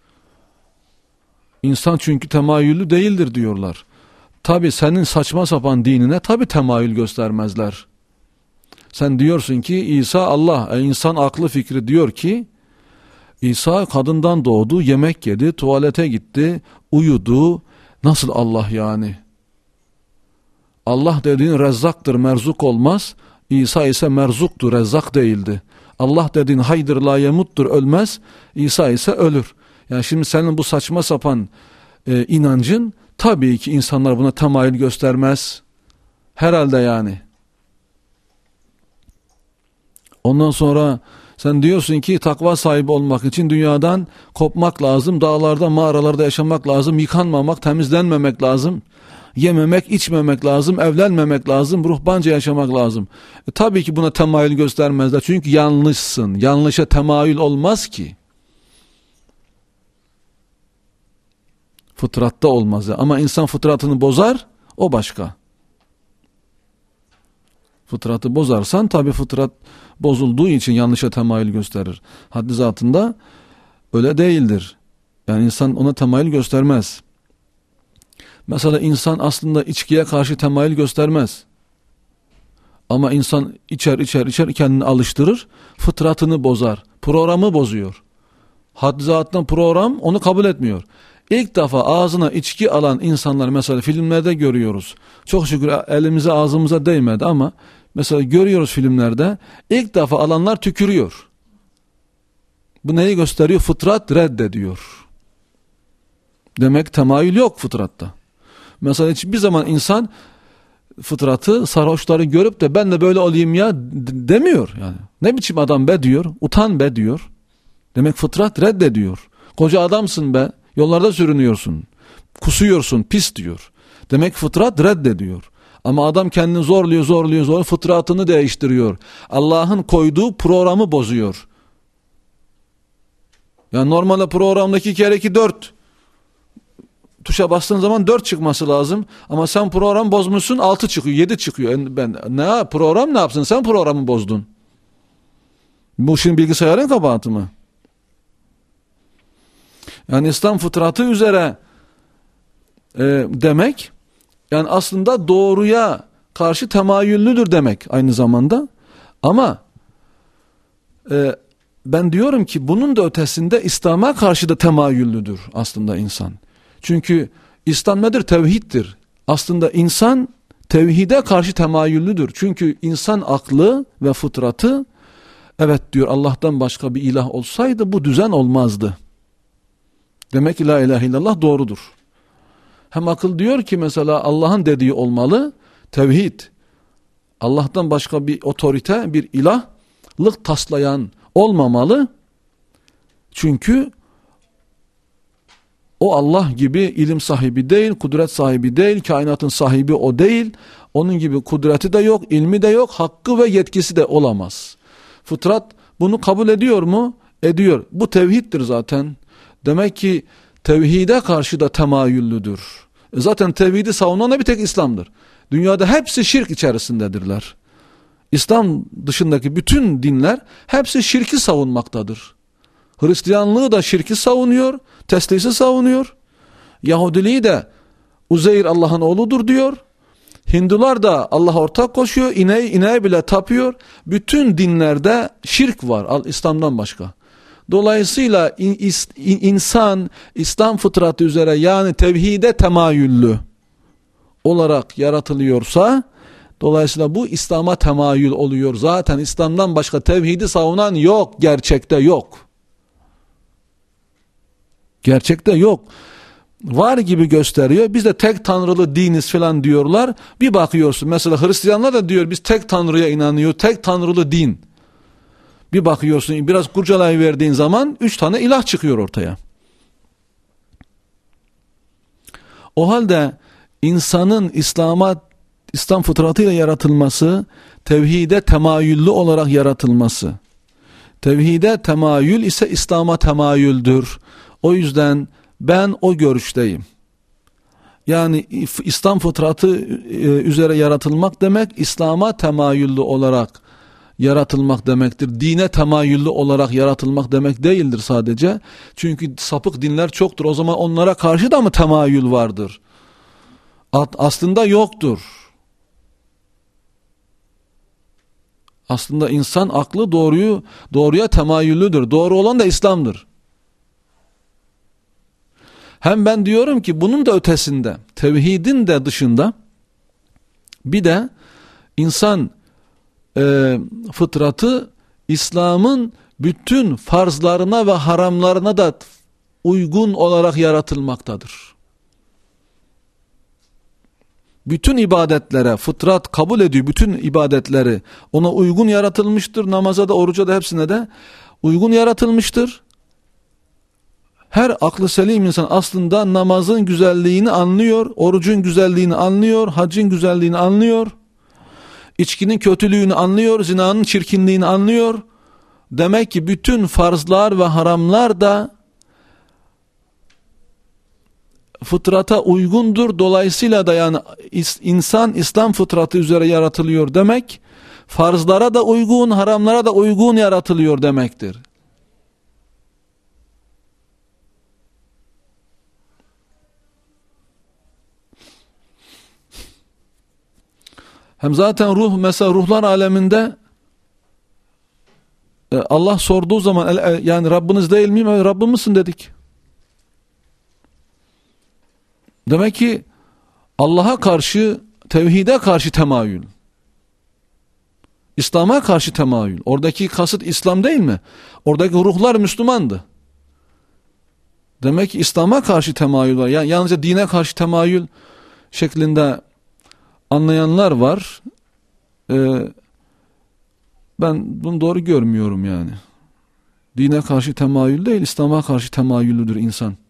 S1: İnsan çünkü temayüllü değildir diyorlar. Tabi senin saçma sapan dinine tabi temayül göstermezler. Sen diyorsun ki İsa Allah, e insan aklı fikri diyor ki İsa kadından doğdu, yemek yedi, tuvalete gitti, uyudu. Nasıl Allah yani? Allah dediğin rezzaktır, merzuk olmaz. İsa ise merzuktur, rezzak değildi. Allah dediğin haydır, la yemuttur, ölmez. İsa ise ölür. Yani şimdi senin bu saçma sapan e, inancın, tabii ki insanlar buna temayül göstermez. Herhalde yani. Ondan sonra sen diyorsun ki takva sahibi olmak için dünyadan kopmak lazım, dağlarda, mağaralarda yaşamak lazım, yıkanmamak, temizlenmemek lazım, yememek, içmemek lazım, evlenmemek lazım, ruhbanca yaşamak lazım. E, tabii ki buna temayül göstermezler. Çünkü yanlışsın. Yanlışa temayül olmaz ki. Fıtratta olmaz ya. Ama insan fıtratını bozar, o başka. Fıtratı bozarsan tabii fıtrat bozulduğu için yanlışa temayül gösterir. Haddi zatında öyle değildir. Yani insan ona temayül göstermez. Mesela insan aslında içkiye karşı temayül göstermez. Ama insan içer içer içer kendini alıştırır, fıtratını bozar, programı bozuyor. Haddi zatından program onu kabul etmiyor. İlk defa ağzına içki alan insanlar mesela filmlerde görüyoruz. Çok şükür elimize ağzımıza değmedi ama mesela görüyoruz filmlerde, ilk defa alanlar tükürüyor. Bu neyi gösteriyor? Fıtrat reddediyor. Demek temayül yok fıtratta. Mesela hiçbir zaman insan fıtratı, sarhoşları görüp de ben de böyle olayım ya demiyor yani. Ne biçim adam be diyor, utan be diyor. Demek fıtrat reddediyor. Koca adamsın be, yollarda sürünüyorsun, kusuyorsun, pis diyor. Demek fıtrat reddediyor. Ama adam kendini zorluyor, zorluyor, zorluyor, fıtratını değiştiriyor. Allah'ın koyduğu programı bozuyor. Yani normalde programdaki kere iki dört tuşa bastığın zaman dört çıkması lazım. Ama sen program bozmuşsun, altı çıkıyor, yedi çıkıyor. Yani ben ne program ne yapsın? Sen programı bozdun. Bu şimdi bilgisayarın kabahati mi? Yani İslam fıtratı üzere e, demek, yani aslında doğruya karşı temayüllüdür demek aynı zamanda. Ama e, ben diyorum ki bunun da ötesinde İslam'a karşı da temayüllüdür aslında insan. Çünkü İslam nedir? Tevhiddir. Aslında insan tevhide karşı temayüllüdür. Çünkü insan aklı ve fıtratı, evet diyor, Allah'tan başka bir ilah olsaydı bu düzen olmazdı. Demek ki la ilahe illallah doğrudur. Hem akıl diyor ki mesela Allah'ın dediği olmalı, tevhid. Allah'tan başka bir otorite, bir ilahlık taslayan olmamalı. Çünkü o Allah gibi ilim sahibi değil, kudret sahibi değil, kainatın sahibi o değil. Onun gibi kudreti de yok, ilmi de yok, hakkı ve yetkisi de olamaz. Fıtrat bunu kabul ediyor mu? Ediyor. Bu tevhiddir zaten. Demek ki tevhide karşı da temayüllüdür. Zaten tevhidi savunan da bir tek İslam'dır. Dünyada hepsi şirk içerisindedirler. İslam dışındaki bütün dinler hepsi şirki savunmaktadır. Hristiyanlığı da şirki savunuyor, teslisi savunuyor. Yahudiliği de Uzeyr Allah'ın oğludur diyor. Hindular da Allah'a ortak koşuyor, ineği ineğe bile tapıyor. Bütün dinlerde şirk var İslam'dan başka. Dolayısıyla in, is, in, insan İslam fıtratı üzere, yani tevhide temayüllü. olarak yaratılıyorsa, dolayısıyla bu İslam'a temayül oluyor. Zaten İslam'dan başka tevhidi savunan yok. Gerçekte yok. Gerçekte yok. Var gibi gösteriyor. Biz de tek tanrılı diniz falan diyorlar. Bir bakıyorsun mesela Hristiyanlar da diyor biz tek tanrıya inanıyor. Tek tanrılı din. Bir bakıyorsun biraz kurcalayıverdiğin zaman üç tane ilah çıkıyor ortaya. O halde insanın İslam'a, İslam fıtratıyla yaratılması, tevhide temayüllü olarak yaratılması. Tevhide temayül ise İslam'a temayüldür. O yüzden ben o görüşteyim. Yani İslam fıtratı üzere yaratılmak demek, İslam'a temayüllü olarak yaratılmak demektir. Dine temayüllü olarak yaratılmak demek değildir sadece. Çünkü sapık dinler çoktur. O zaman onlara karşı da mı temayül vardır? Aslında yoktur. Aslında insan aklı doğruyu doğruya temayüllüdür. Doğru olan da İslam'dır. Hem ben diyorum ki bunun da ötesinde, tevhidin de dışında bir de insan e, fıtratı İslam'ın bütün farzlarına ve haramlarına da uygun olarak yaratılmaktadır. Bütün ibadetlere fıtrat kabul ediyor, bütün ibadetleri ona uygun yaratılmıştır. Namaza da, oruca da, hepsine de uygun yaratılmıştır. Her aklı selim insan aslında namazın güzelliğini anlıyor, orucun güzelliğini anlıyor, hacın güzelliğini anlıyor, içkinin kötülüğünü anlıyor, zinanın çirkinliğini anlıyor. Demek ki bütün farzlar ve haramlar da fıtrata uygundur. Dolayısıyla da yani insan İslam fıtratı üzere yaratılıyor demek, farzlara da uygun, haramlara da uygun yaratılıyor demektir. Hem zaten ruh, mesela ruhlar aleminde Allah sorduğu zaman yani Rabbiniz değil miyim? Evet, Rabbimizsin dedik. Demek ki Allah'a karşı, tevhide karşı temayül, İslam'a karşı temayül. Oradaki kasıt İslam değil mi? Oradaki ruhlar Müslümandı. Demek ki İslam'a karşı temayül var. Yani yalnızca dine karşı temayül şeklinde anlayanlar var. Ee, ben bunu doğru görmüyorum yani. Dine karşı temayül değil, İslam'a karşı temayüllüdür insan.